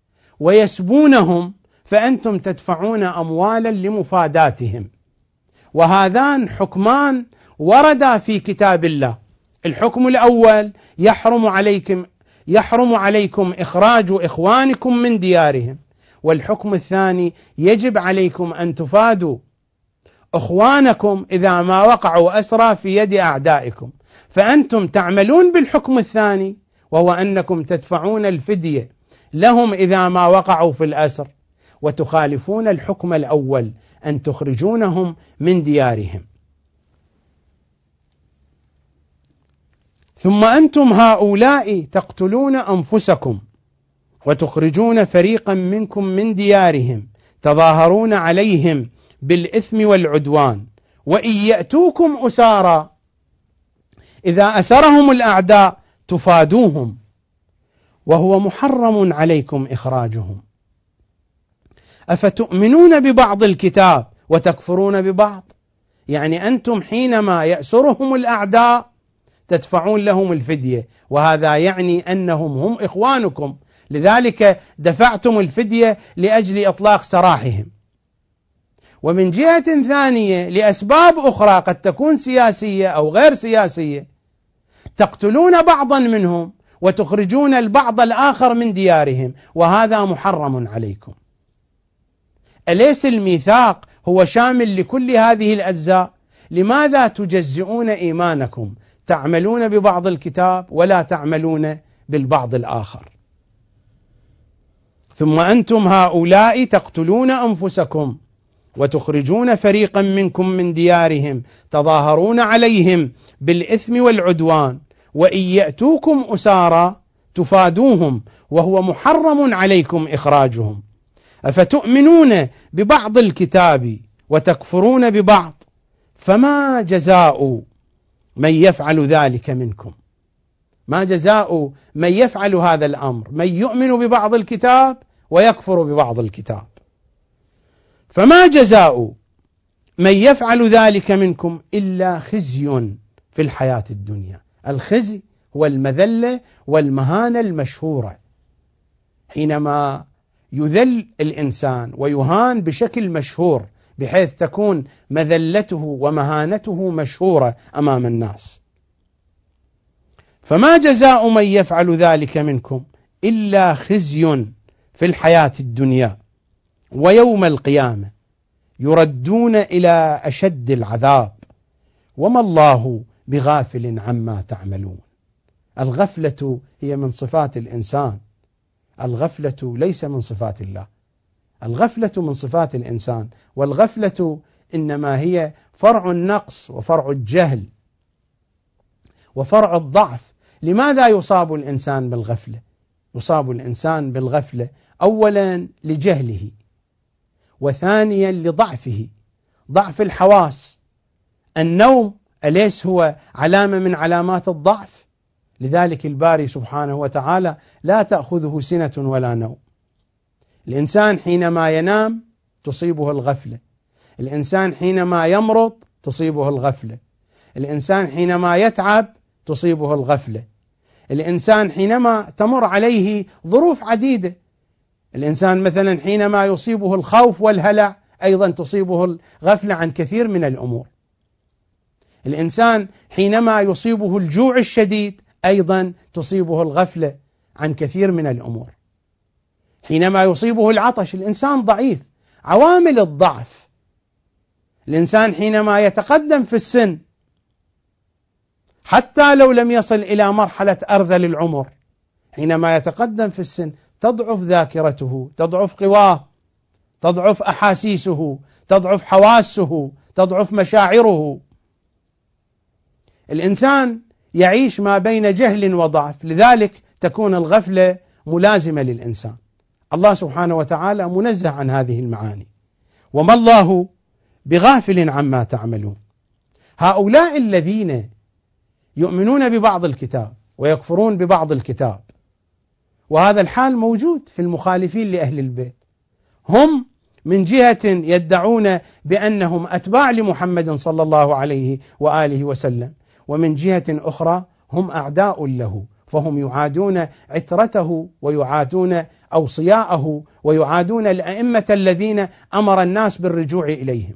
A: ويسبونهم فأنتم تدفعون أموالا لمفاداتهم. وهذان حكمان وردا في كتاب الله. الحكم الأول يحرم عليكم يحرم عليكم إخراج إخوانكم من ديارهم، والحكم الثاني يجب عليكم أن تفادوا إخوانكم إذا ما وقعوا أسرى في يد أعدائكم. فأنتم تعملون بالحكم الثاني، وهو أنكم تدفعون الفدية لهم إذا ما وقعوا في الأسر، وتخالفون الحكم الأول أن تخرجونهم من ديارهم. ثم أنتم هؤلاء تقتلون أنفسكم وتخرجون فريقا منكم من ديارهم تظاهرون عليهم بالإثم والعدوان وإن يأتوكم أسارى إذا أسرهم الأعداء تفادوهم وهو محرم عليكم إخراجهم. أفتؤمنون ببعض الكتاب وتكفرون ببعض؟ يعني أنتم حينما يأسرهم الأعداء تدفعون لهم الفدية، وهذا يعني أنهم هم إخوانكم، لذلك دفعتم الفدية لأجل إطلاق سراحهم. ومن جهة ثانية لأسباب أخرى قد تكون سياسية أو غير سياسية تقتلون بعضا منهم وتخرجون البعض الآخر من ديارهم، وهذا محرم عليكم. أليس الميثاق هو شامل لكل هذه الأجزاء؟ لماذا تجزئون إيمانكم؟ تعملون ببعض الكتاب ولا تعملون بالبعض الآخر. ثم أنتم هؤلاء تقتلون أنفسكم وتخرجون فريقا منكم من ديارهم تظاهرون عليهم بالإثم والعدوان وإن يأتوكم أسارى تفادوهم وهو محرم عليكم إخراجهم. أفتؤمنون ببعض الكتاب وتكفرون ببعض فما جزاء من يفعل ذلك منكم؟ ما جزاء من يفعل هذا الأمر؟ من يؤمن ببعض الكتاب ويكفر ببعض الكتاب. فما جزاء من يفعل ذلك منكم إلا خزي في الحياة الدنيا. الخزي هو المذلة والمهانة المشهورة، حينما يذل الإنسان ويهان بشكل مشهور بحيث تكون مذلته ومهانته مشهورة أمام الناس. فما جزاء من يفعل ذلك منكم إلا خزي في الحياة الدنيا ويوم القيامة يردون إلى أشد العذاب وما الله بغافل عما تعملون. الغفلة هي من صفات الإنسان، الغفلة ليس من صفات الله، الغفلة من صفات الإنسان، والغفلة إنما هي فرع النقص وفرع الجهل وفرع الضعف. لماذا يصاب الإنسان بالغفلة؟ يصاب الإنسان بالغفلة أولا لجهله، وثانيا لضعفه، ضعف الحواس. النوم أليس هو علامة من علامات الضعف؟ لذلك الباري سبحانه وتعالى لا تأخذه سنة ولا نوم. الإنسان حينما ينام تصيبه الغفلة، الإنسان حينما يمرض تصيبه الغفلة، الإنسان حينما يتعب تصيبه الغفلة، الإنسان حينما تمر عليه ظروف عديدة، الإنسان مثلا حينما يصيبه الخوف والهلع أيضا تصيبه الغفلة عن كثير من الأمور، الإنسان حينما يصيبه الجوع الشديد أيضا تصيبه الغفلة عن كثير من الأمور، حينما يصيبه العطش الإنسان ضعيف. عوامل الضعف، الإنسان حينما يتقدم في السن حتى لو لم يصل إلى مرحلة أرذل العمر، حينما يتقدم في السن تضعف ذاكرته، تضعف قواه، تضعف أحاسيسه، تضعف حواسه، تضعف مشاعره. الإنسان يعيش ما بين جهل وضعف، لذلك تكون الغفلة ملازمة للإنسان. الله سبحانه وتعالى منزه عن هذه المعاني، وما الله بغافل عما تعملون. هؤلاء الذين يؤمنون ببعض الكتاب ويكفرون ببعض الكتاب، وهذا الحال موجود في المخالفين لأهل البيت، هم من جهة يدعون بأنهم أتباع لمحمد صلى الله عليه وآله وسلم، ومن جهة أخرى هم أعداء له، فهم يعادون عترته ويعادون أوصياءه ويعادون الأئمة الذين أمر الناس بالرجوع إليهم.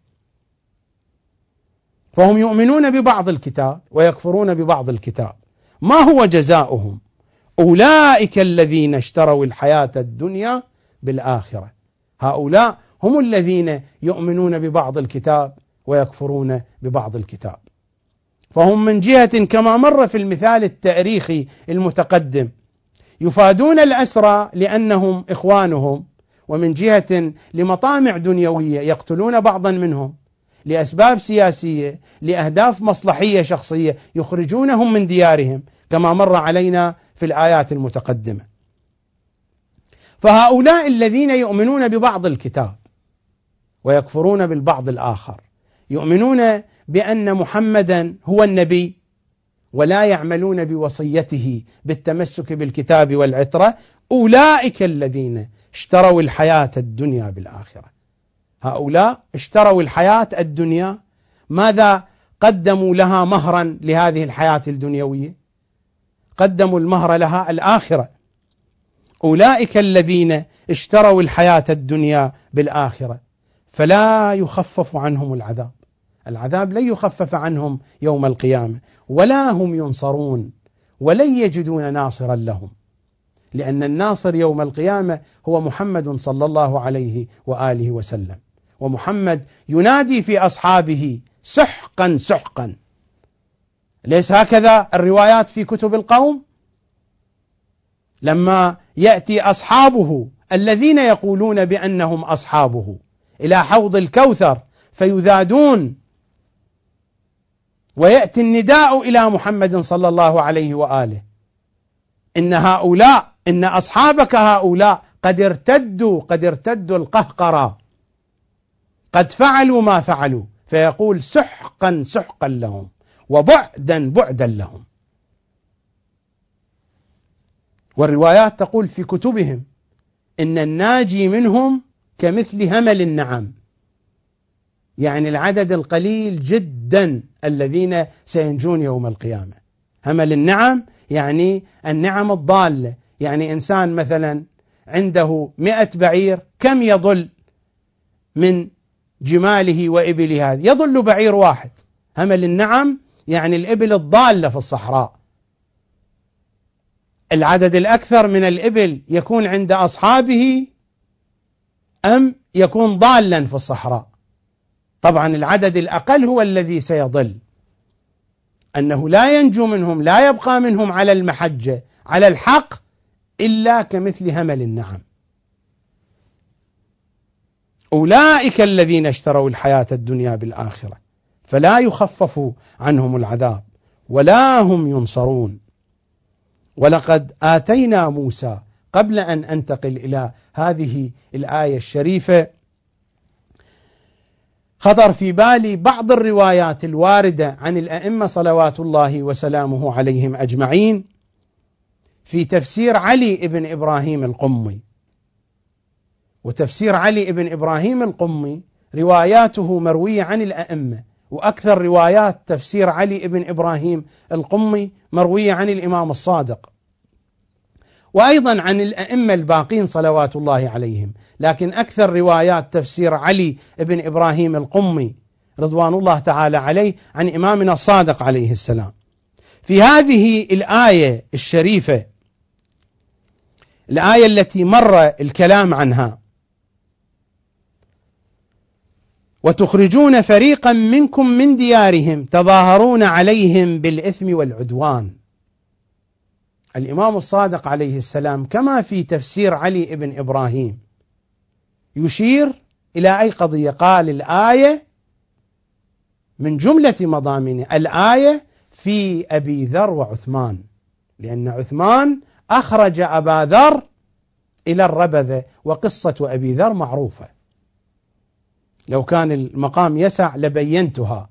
A: فهم يؤمنون ببعض الكتاب ويكفرون ببعض الكتاب. ما هو جزاؤهم؟ أولئك الذين اشتروا الحياة الدنيا بالآخرة. هؤلاء هم الذين يؤمنون ببعض الكتاب ويكفرون ببعض الكتاب. فهم من جهة كما مر في المثال التاريخي المتقدم يفادون الأسرى لأنهم إخوانهم، ومن جهة لمطامع دنيوية يقتلون بعضا منهم. لأسباب سياسية، لأهداف مصلحية شخصية، يخرجونهم من ديارهم كما مر علينا في الآيات المتقدمة. فهؤلاء الذين يؤمنون ببعض الكتاب ويكفرون بالبعض الآخر، يؤمنون بأن محمدا هو النبي ولا يعملون بوصيته بالتمسك بالكتاب والعترة، أولئك الذين اشتروا الحياة الدنيا بالآخرة. هؤلاء اشتروا الحياة الدنيا، ماذا قدموا لها مهرا لهذه الحياة الدنيوية؟ قدموا المهر لها الآخرة. أولئك الذين اشتروا الحياة الدنيا بالآخرة فلا يخفف عنهم العذاب، العذاب لن يخفف عنهم يوم القيامة، ولا هم ينصرون، ولن يجدون ناصرا لهم، لأن الناصر يوم القيامة هو محمد صلى الله عليه وآله وسلم. ومحمد ينادي في أصحابه سحقا سحقا، ليس هكذا الروايات في كتب القوم؟ لما يأتي أصحابه الذين يقولون بأنهم أصحابه إلى حوض الكوثر فيذادون، ويأتي النداء إلى محمد صلى الله عليه وآله إن هؤلاء إن أصحابك هؤلاء قد ارتدوا قد ارتدوا القهقرة، قد فعلوا ما فعلوا، فيقول سحقا سحقا لهم وبعدا بعدا لهم. والروايات تقول في كتبهم إن الناجي منهم كمثل همل النعم، يعني العدد القليل جدا الذين سينجون يوم القيامة. همل النعم يعني النعم الضالة، يعني إنسان مثلا عنده مئة بعير، كم يضل من جماله وإبله؟ هذه يضل بعير واحد. همل النعم يعني الإبل الضالة في الصحراء. العدد الأكثر من الإبل يكون عند أصحابه أم يكون ضالا في الصحراء؟ طبعا العدد الأقل هو الذي سيضل، أنه لا ينجو منهم، لا يبقى منهم على المحجة على الحق إلا كمثل همل النعم. أولئك الذين اشتروا الحياة الدنيا بالآخرة فلا يخفف عنهم العذاب ولا هم ينصرون. ولقد آتينا موسى، قبل أن أنتقل إلى هذه الآية الشريفة خطر في بالي بعض الروايات الواردة عن الأئمة صلوات الله وسلامه عليهم أجمعين في تفسير علي بن إبراهيم القمي. وتفسير علي بن إبراهيم القمي رواياته مروية عن الأئمة، وأكثر روايات تفسير علي بن إبراهيم القمي مروية عن الإمام الصادق، وأيضا عن الأئمة الباقين صلوات الله عليهم، لكن أكثر روايات تفسير علي بن إبراهيم القمي رضوان الله تعالى عليه عن إمامنا الصادق عليه السلام. في هذه الآية الشريفة، الآية التي مر الكلام عنها، وتخرجون فريقا منكم من ديارهم تظاهرون عليهم بالإثم والعدوان، الإمام الصادق عليه السلام كما في تفسير علي بن إبراهيم يشير إلى أي قضية؟ قال الآية من جملة مضامنها الآية في أبي ذر وعثمان، لأن عثمان أخرج أبا ذر إلى الربذة، وقصة أبي ذر معروفة، لو كان المقام يسع لبينتها،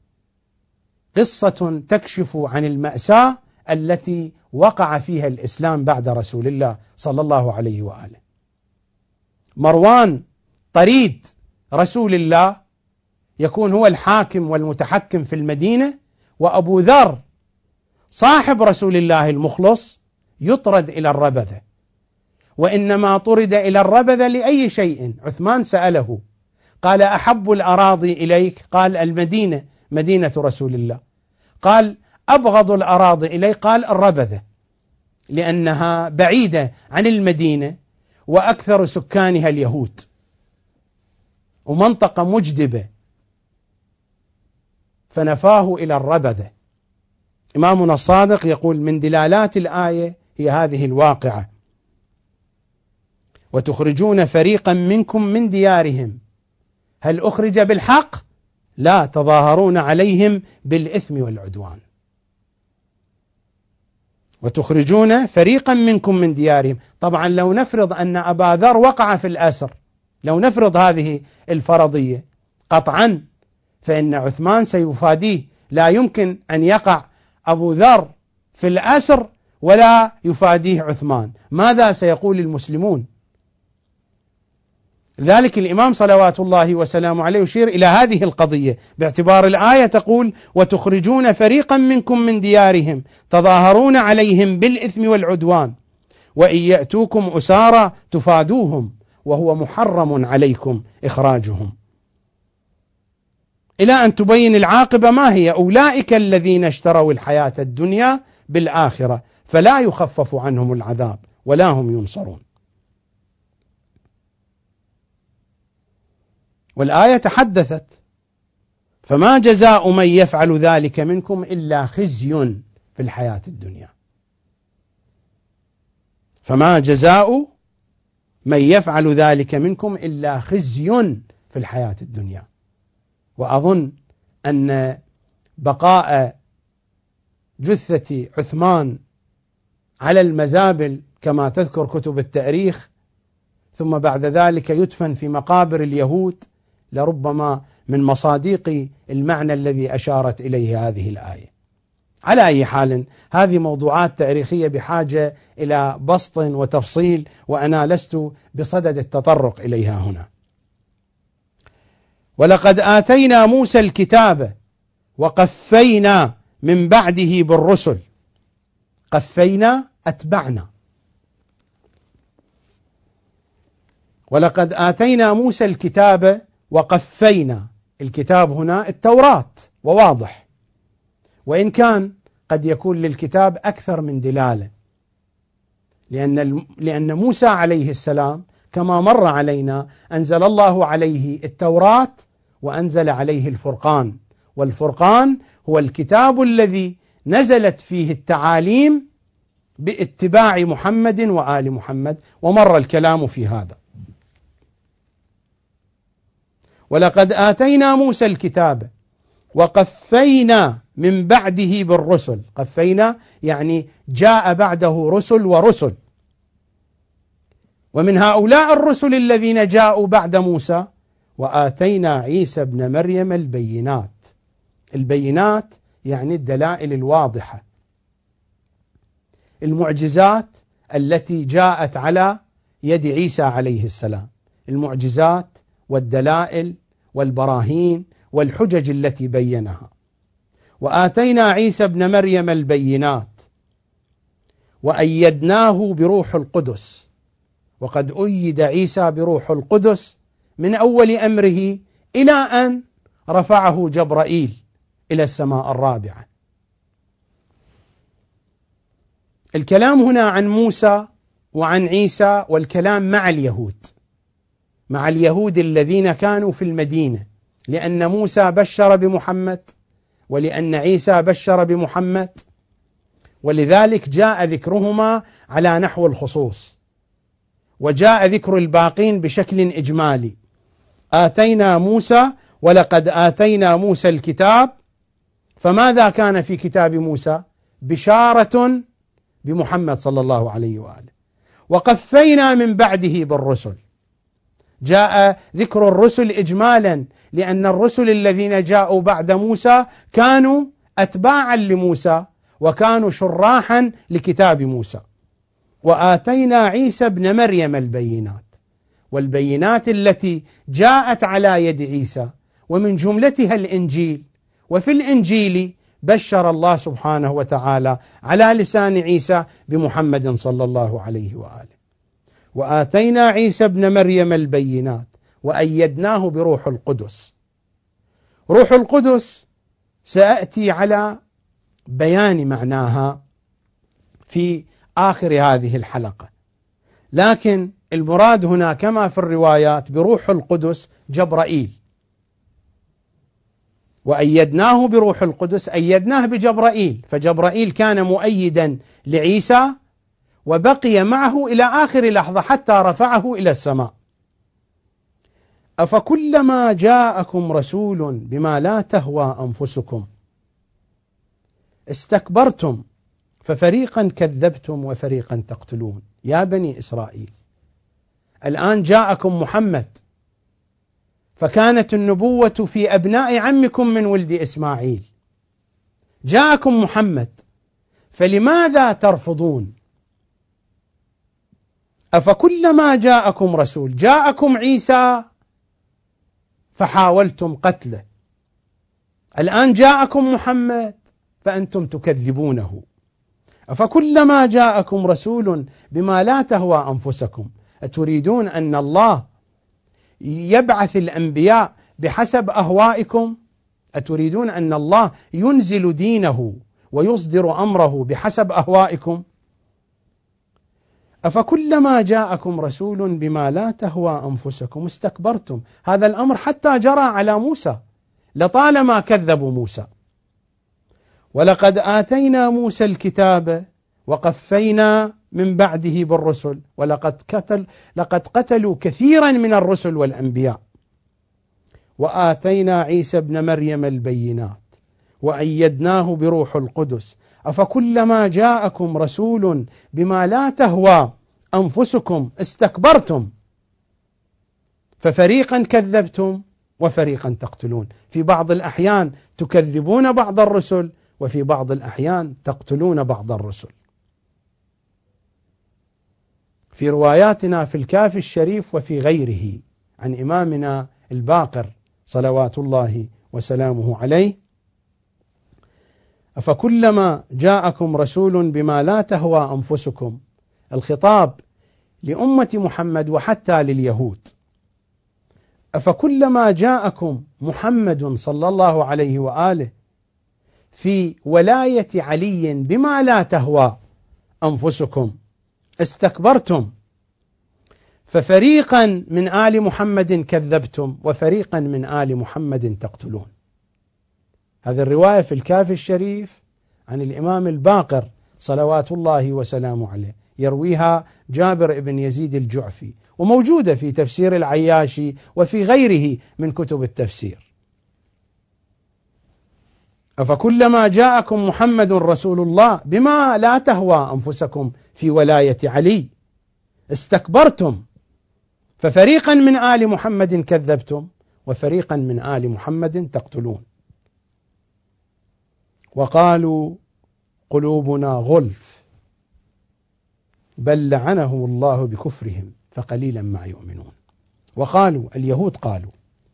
A: قصة تكشف عن المأساة التي وقع فيها الإسلام بعد رسول الله صلى الله عليه وآله. مروان طريد رسول الله يكون هو الحاكم والمتحكم في المدينة، وأبو ذر صاحب رسول الله المخلص يطرد إلى الربذة، وإنما طرد إلى الربذة لأي شيء؟ عثمان سأله قال أحب الأراضي إليك؟ قال المدينة، مدينة رسول الله. قال أبغض الأراضي إليك؟ قال الربذة، لأنها بعيدة عن المدينة وأكثر سكانها اليهود ومنطقة مجدبة، فنفاه إلى الربذة. إمامنا الصادق يقول من دلالات الآية هي هذه الواقعة: وتخرجون فريقا منكم من ديارهم. هل أخرج بالحق لا، تظاهرون عليهم بالإثم والعدوان وتخرجون فريقا منكم من ديارهم. طبعا لو نفرض أن أبا ذر وقع في الأسر، لو نفرض هذه الفرضية، قطعا فإن عثمان سيفاديه، لا يمكن أن يقع أبو ذر في الأسر ولا يفاديه عثمان. ماذا سيقول المسلمون؟ لذلك الإمام صلوات الله وسلامه عليه يشير إلى هذه القضية باعتبار الآية تقول: وتخرجون فريقا منكم من ديارهم تظاهرون عليهم بالإثم والعدوان وإن يأتوكم أسارى تفادوهم وهو محرم عليكم إخراجهم، إلى أن تبين العاقبة ما هي: أولئك الذين اشتروا الحياة الدنيا بالآخرة فلا يخفف عنهم العذاب ولا هم ينصرون. والآية تحدثت: فما جزاء من يفعل ذلك منكم إلا خزي في الحياة الدنيا. فما جزاء من يفعل ذلك منكم إلا خزي في الحياة الدنيا. وأظن أن بقاء جثة عثمان على المزابل كما تذكر كتب التاريخ ثم بعد ذلك يدفن في مقابر اليهود لربما من مصادق المعنى الذي أشارت إليه هذه الآية. على أي حال، هذه موضوعات تاريخية بحاجة إلى بسط وتفصيل، وأنا لست بصدد التطرق إليها هنا. ولقد آتينا موسى الكتاب وقفينا من بعده بالرسل. قفينا أتبعنا. ولقد آتينا موسى الكتاب وقفينا. الكتاب هنا التوراة، وواضح، وإن كان قد يكون للكتاب أكثر من دلالة، لأن لأن موسى عليه السلام كما مر علينا أنزل الله عليه التوراة وأنزل عليه الفرقان، والفرقان هو الكتاب الذي نزلت فيه التعاليم باتباع محمد وآل محمد، ومر الكلام في هذا. ولقد آتينا موسى الكتاب وقفينا من بعده بالرسل. قفينا يعني جاء بعده رسل ورسل، ومن هؤلاء الرسل الذين جاءوا بعد موسى وآتينا عيسى ابن مريم البينات. البينات يعني الدلائل الواضحة، المعجزات التي جاءت على يد عيسى عليه السلام، المعجزات والدلائل والبراهين والحجج التي بينها. وآتينا عيسى ابن مريم البينات وأيدناه بروح القدس. وقد أيد عيسى بروح القدس من أول أمره إلى أن رفعه جبرائيل إلى السماء الرابعة. الكلام هنا عن موسى وعن عيسى، والكلام مع اليهود، مع اليهود الذين كانوا في المدينة، لأن موسى بشر بمحمد ولأن عيسى بشر بمحمد، ولذلك جاء ذكرهما على نحو الخصوص، وجاء ذكر الباقين بشكل إجمالي. آتينا موسى ولقد آتينا موسى الكتاب. فماذا كان في كتاب موسى؟ بشارة بمحمد صلى الله عليه وآله. وقفينا من بعده بالرسل. جاء ذكر الرسل إجمالا، لأن الرسل الذين جاءوا بعد موسى كانوا أتباعا لموسى وكانوا شراحا لكتاب موسى. وآتينا عيسى ابن مريم البينات، والبينات التي جاءت على يد عيسى، ومن جملتها الإنجيل. وفي الإنجيل بشر الله سبحانه وتعالى على لسان عيسى بمحمد صلى الله عليه وآله. وآتينا عيسى ابن مريم البينات وأيدناه بروح القدس. روح القدس سأأتي على بيان معناها في آخر هذه الحلقة، لكن المراد هنا كما في الروايات بروح القدس جبرائيل. وأيدناه بروح القدس، أيدناه بجبرائيل، فجبرائيل كان مؤيدا لعيسى وبقي معه إلى آخر لحظة حتى رفعه إلى السماء. أفكلما جاءكم رسول بما لا تهوى أنفسكم استكبرتم ففريقا كذبتم وفريقا تقتلون. يا بني إسرائيل، الآن جاءكم محمد، فكانت النبوة في أبناء عمكم من ولد إسماعيل، جاءكم محمد فلماذا ترفضون؟ أفكلما جاءكم رسول، جاءكم عيسى فحاولتم قتله، الآن جاءكم محمد فأنتم تكذبونه. أفكلما جاءكم رسول بما لا تهوى أنفسكم، أتريدون أن الله يبعث الأنبياء بحسب أهوائكم؟ أتريدون أن الله ينزل دينه ويصدر أمره بحسب أهوائكم؟ أفكلما جاءكم رسول بما لا تهوى أنفسكم استكبرتم. هذا الأمر حتى جرى على موسى، لطالما كذبوا موسى. ولقد آتينا موسى الكتاب وقفينا من بعده بالرسل ولقد قتل لقد قتلوا كثيرا من الرسل والأنبياء وآتينا عيسى ابن مريم البينات وأيدناه بروح القدس. أفكلما جاءكم رسول بما لا تهوى أنفسكم استكبرتم ففريقا كذبتم وفريقا تقتلون. في بعض الأحيان تكذبون بعض الرسل وفي بعض الأحيان تقتلون بعض الرسل. في رواياتنا في الكافي الشريف وفي غيره عن إمامنا الباقر صلوات الله وسلامه عليه: أفكلما جاءكم رسول بما لا تهوى أنفسكم، الخطاب لأمة محمد وحتى لليهود. أفكلما جاءكم محمد صلى الله عليه وآله في ولاية علي بما لا تهوى أنفسكم استكبرتم ففريقا من آل محمد كذبتم وفريقا من آل محمد تقتلون. هذه الرواية في الكافي الشريف عن الإمام الباقر صلوات الله وسلامه عليه، يرويها جابر بن يزيد الجعفي، وموجودة في تفسير العياشي وفي غيره من كتب التفسير. أفكلما جاءكم محمد رسول الله بما لا تهوى أنفسكم في ولاية علي استكبرتم ففريقا من آل محمد كذبتم وفريقا من آل محمد تقتلون. وقالوا قلوبنا غلف بل لعنهم الله بكفرهم فقليلا ما يؤمنون. وقالوا، اليهود قالوا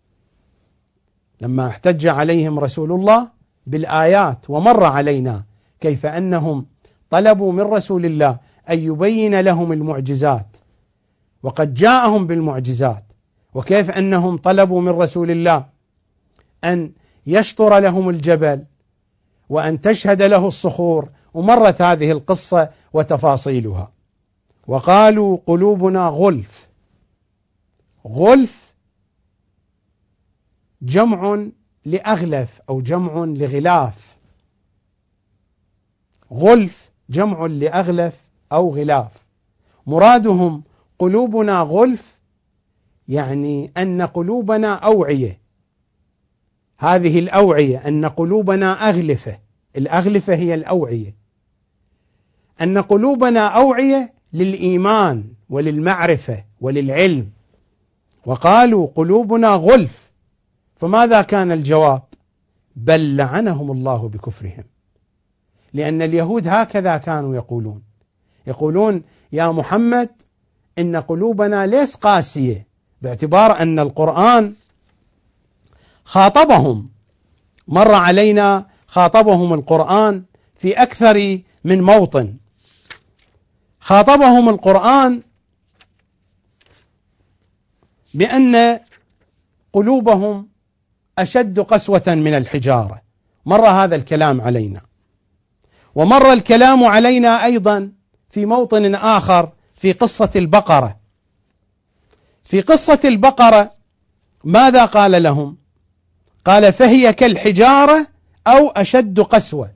A: لما احتج عليهم رسول الله بالآيات ومر علينا كيف أنهم طلبوا من رسول الله أن يبين لهم المعجزات وقد جاءهم بالمعجزات، وكيف أنهم طلبوا من رسول الله أن يشطر لهم الجبل وأن تشهد له الصخور، ومرت هذه القصة وتفاصيلها. وقالوا قلوبنا غلف، غلف جمع لأغلف أو جمع لغلاف، غلف جمع لأغلف أو غلاف. مرادهم قلوبنا غلف يعني أن قلوبنا أوعية، هذه الأوعية أن قلوبنا أغلفة، الأغلفة هي الأوعية، أن قلوبنا أوعية للإيمان وللمعرفة وللعلم. وقالوا قلوبنا غلف، فماذا كان الجواب؟ بل لعنهم الله بكفرهم. لأن اليهود هكذا كانوا يقولون، يقولون يا محمد إن قلوبنا ليس قاسية، باعتبار أن القرآن خاطبهم، مر علينا خاطبهم القرآن في أكثر من موطن، خاطبهم القرآن بأن قلوبهم أشد قسوة من الحجارة، مر هذا الكلام علينا. ومر الكلام علينا أيضا في موطن آخر في قصة البقرة. في قصة البقرة ماذا قال لهم؟ قال فهي كالحجارة أو أشد قسوة.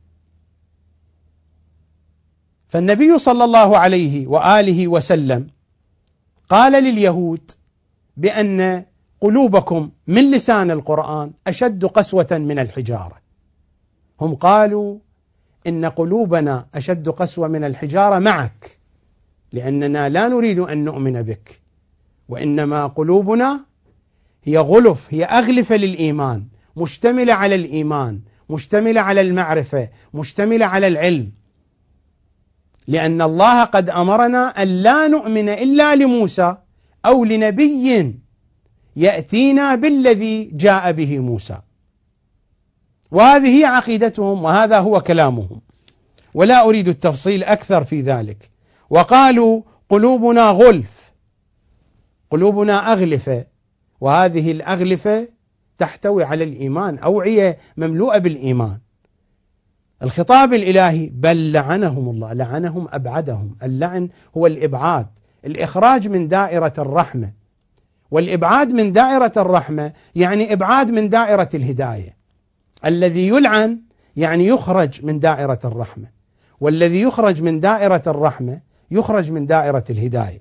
A: فالنبي صلى الله عليه وآله وسلم قال لليهود بأن قلوبكم من لسان القرآن أشد قسوة من الحجارة. هم قالوا إن قلوبنا أشد قسوة من الحجارة معك، لأننا لا نريد أن نؤمن بك، وإنما قلوبنا هي غلف، هي أغلفة للإيمان، مشتملة على الإيمان، مشتملة على المعرفة، مشتملة على العلم، لأن الله قد أمرنا أن لا نؤمن إلا لموسى أو لنبي يأتينا بالذي جاء به موسى. وهذه هي عقيدتهم وهذا هو كلامهم، ولا أريد التفصيل أكثر في ذلك. وقالوا قلوبنا غلف، قلوبنا أغلفة، وهذه الأغلفة تحتوي على الإيمان، أوعية مملوءة بالإيمان. الخطاب الإلهي بل لعنهم الله، لعنهم أبعدهم. اللعن هو الإبعاد، الإخراج من دائرة الرحمة، والإبعاد من دائرة الرحمة يعني إبعاد من دائرة الهداية. الذي يلعن يعني يخرج من دائرة الرحمة، والذي يخرج من دائرة الرحمة يخرج من دائرة الهداية.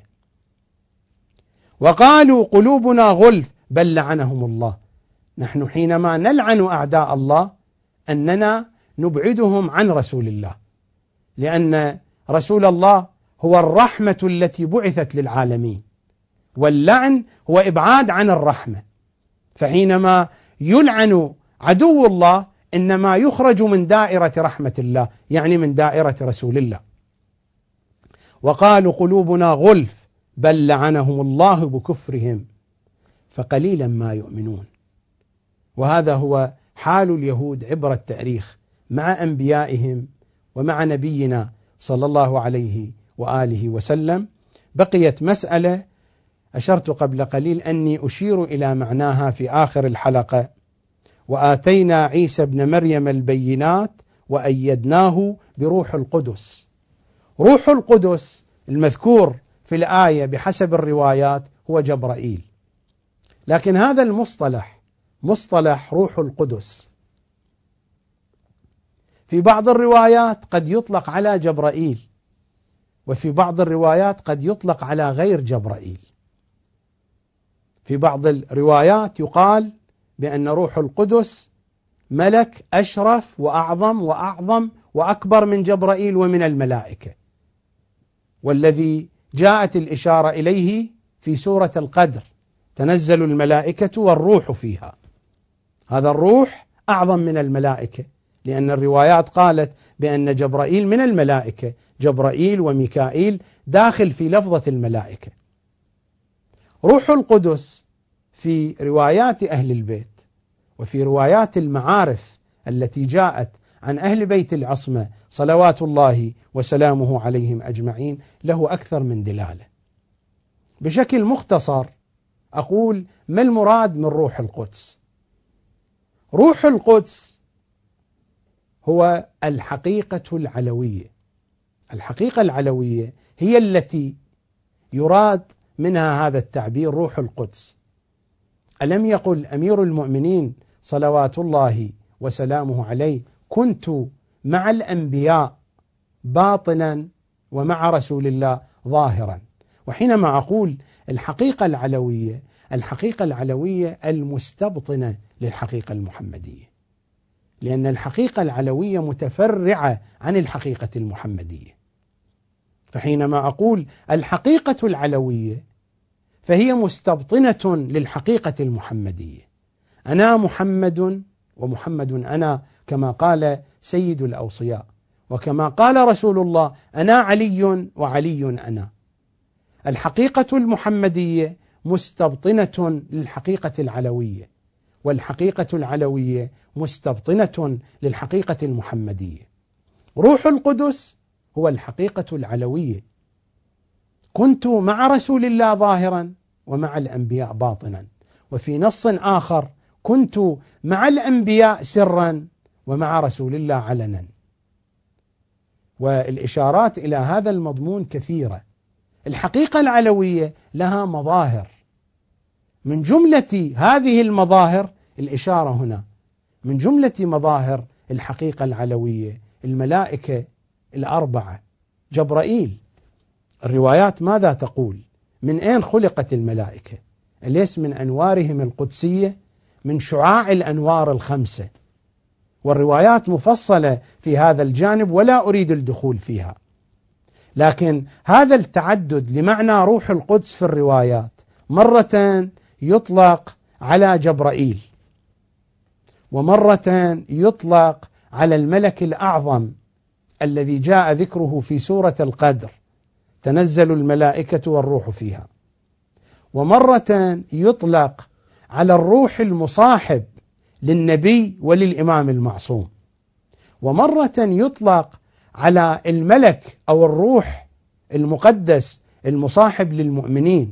A: وقالوا قلوبنا غلف بل لعنهم الله. نحن حينما نلعن أعداء الله أننا نبعدهم عن رسول الله، لأن رسول الله هو الرحمة التي بعثت للعالمين، واللعن هو إبعاد عن الرحمة. فحينما يلعن عدو الله إنما يخرج من دائرة رحمة الله، يعني من دائرة رسول الله. وقالوا قلوبنا غلف بل لعنهم الله بكفرهم فقليلا ما يؤمنون. وهذا هو حال اليهود عبر التاريخ مع أنبيائهم ومع نبينا صلى الله عليه وآله وسلم. بقيت مسألة أشرت قبل قليل أني أشير إلى معناها في آخر الحلقة: وآتينا عيسى ابن مريم البينات وأيدناه بروح القدس. روح القدس المذكور في الآية بحسب الروايات هو جبرائيل، لكن هذا المصطلح مصطلح روح القدس في بعض الروايات قد يطلق على جبرائيل، وفي بعض الروايات قد يطلق على غير جبرائيل. في بعض الروايات يقال بأن روح القدس ملك أشرف وأعظم وأعظم وأكبر من جبرائيل ومن الملائكة، والذي جاءت الإشارة إليه في سورة القدر: تنزل الملائكة والروح فيها. هذا الروح أعظم من الملائكة، لأن الروايات قالت بأن جبرائيل من الملائكة، جبرائيل وميكائيل داخل في لفظة الملائكة. روح القدس في روايات أهل البيت وفي روايات المعارف التي جاءت عن أهل بيت العصمة صلوات الله وسلامه عليهم أجمعين له أكثر من دلالة. بشكل مختصر أقول: ما المراد من روح القدس؟ روح القدس هو الحقيقة العلوية. الحقيقة العلوية هي التي يراد منها هذا التعبير روح القدس. ألم يقل أمير المؤمنين صلوات الله وسلامه عليه: كنت مع الأنبياء باطنا ومع رسول الله ظاهرا. وحينما أقول الحقيقة العلوية، الحقيقة العلوية المستبطنة للحقيقة المحمدية، لأن الحقيقة العلوية متفرعة عن الحقيقة المحمدية. فحينما أقول الحقيقة العلوية فهي مستبطنة للحقيقة المحمدية. أنا محمد ومحمد أنا، كما قال سيد الأوصياء، وكما قال رسول الله: أنا علي وعلي أنا. الحقيقة المحمدية مستبطنة للحقيقة العلوية، والحقيقة العلوية مستبطنة للحقيقة المحمدية. روح القدس هو الحقيقة العلوية. كنت مع رسول الله ظاهرا ومع الأنبياء باطنا. وفي نص آخر: كنت مع الأنبياء سرا ومع رسول الله علنا. والإشارات إلى هذا المضمون كثيرة. الحقيقة العلوية لها مظاهر، من جملة هذه المظاهر الإشارة هنا، من جملة مظاهر الحقيقة العلوية الملائكة الأربعة. جبرائيل، الروايات ماذا تقول؟ من أين خلقت الملائكة؟ أليس من أنوارهم القدسية، من شعاع الأنوار الخمسة، والروايات مفصلة في هذا الجانب ولا أريد الدخول فيها. لكن هذا التعدد لمعنى روح القدس في الروايات مرة يطلق على جبرائيل، ومرة يطلق على الملك الأعظم الذي جاء ذكره في سورة القدر، تنزل الملائكة والروح فيها، ومرة يطلق على الروح المصاحب للنبي وللإمام المعصوم، ومرة يطلق على الملك أو الروح المقدس المصاحب للمؤمنين.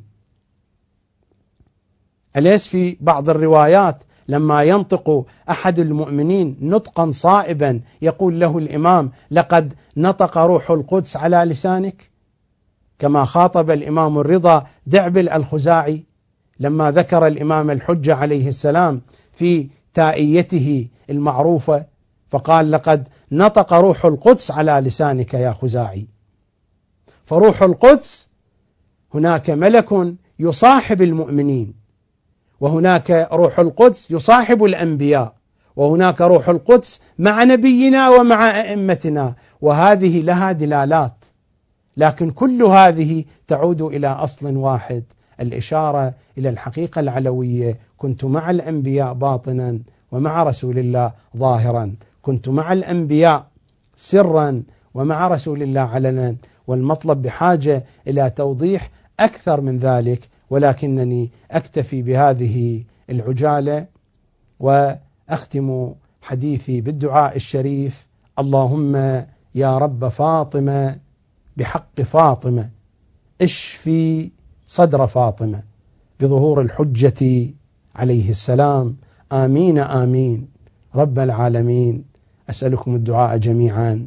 A: أليس في بعض الروايات لما ينطق أحد المؤمنين نطقا صائبا يقول له الإمام: لقد نطق روح القدس على لسانك، كما خاطب الإمام الرضا دعبل الخزاعي لما ذكر الإمام الحجة عليه السلام في تائيته المعروفة، فقال: لقد نطق روح القدس على لسانك يا خزاعي. فروح القدس هناك ملك يصاحب المؤمنين، وهناك روح القدس يصاحب الأنبياء، وهناك روح القدس مع نبينا ومع أئمتنا، وهذه لها دلالات، لكن كل هذه تعود إلى أصل واحد، الإشارة إلى الحقيقة العلوية: كنت مع الأنبياء باطنا ومع رسول الله ظاهرا، كنت مع الأنبياء سرا ومع رسول الله علنا. والمطلب بحاجة إلى توضيح أكثر من ذلك، ولكنني أكتفي بهذه العجالة وأختم حديثي بالدعاء الشريف: اللهم يا رب فاطمة بحق فاطمة اشفي صدر فاطمة بظهور الحجة عليه السلام، آمين آمين رب العالمين. أسألكم الدعاء جميعا،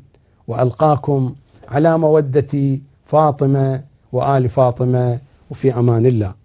A: وألقاكم على مودة فاطمة وآل فاطمة، وفي أمان الله.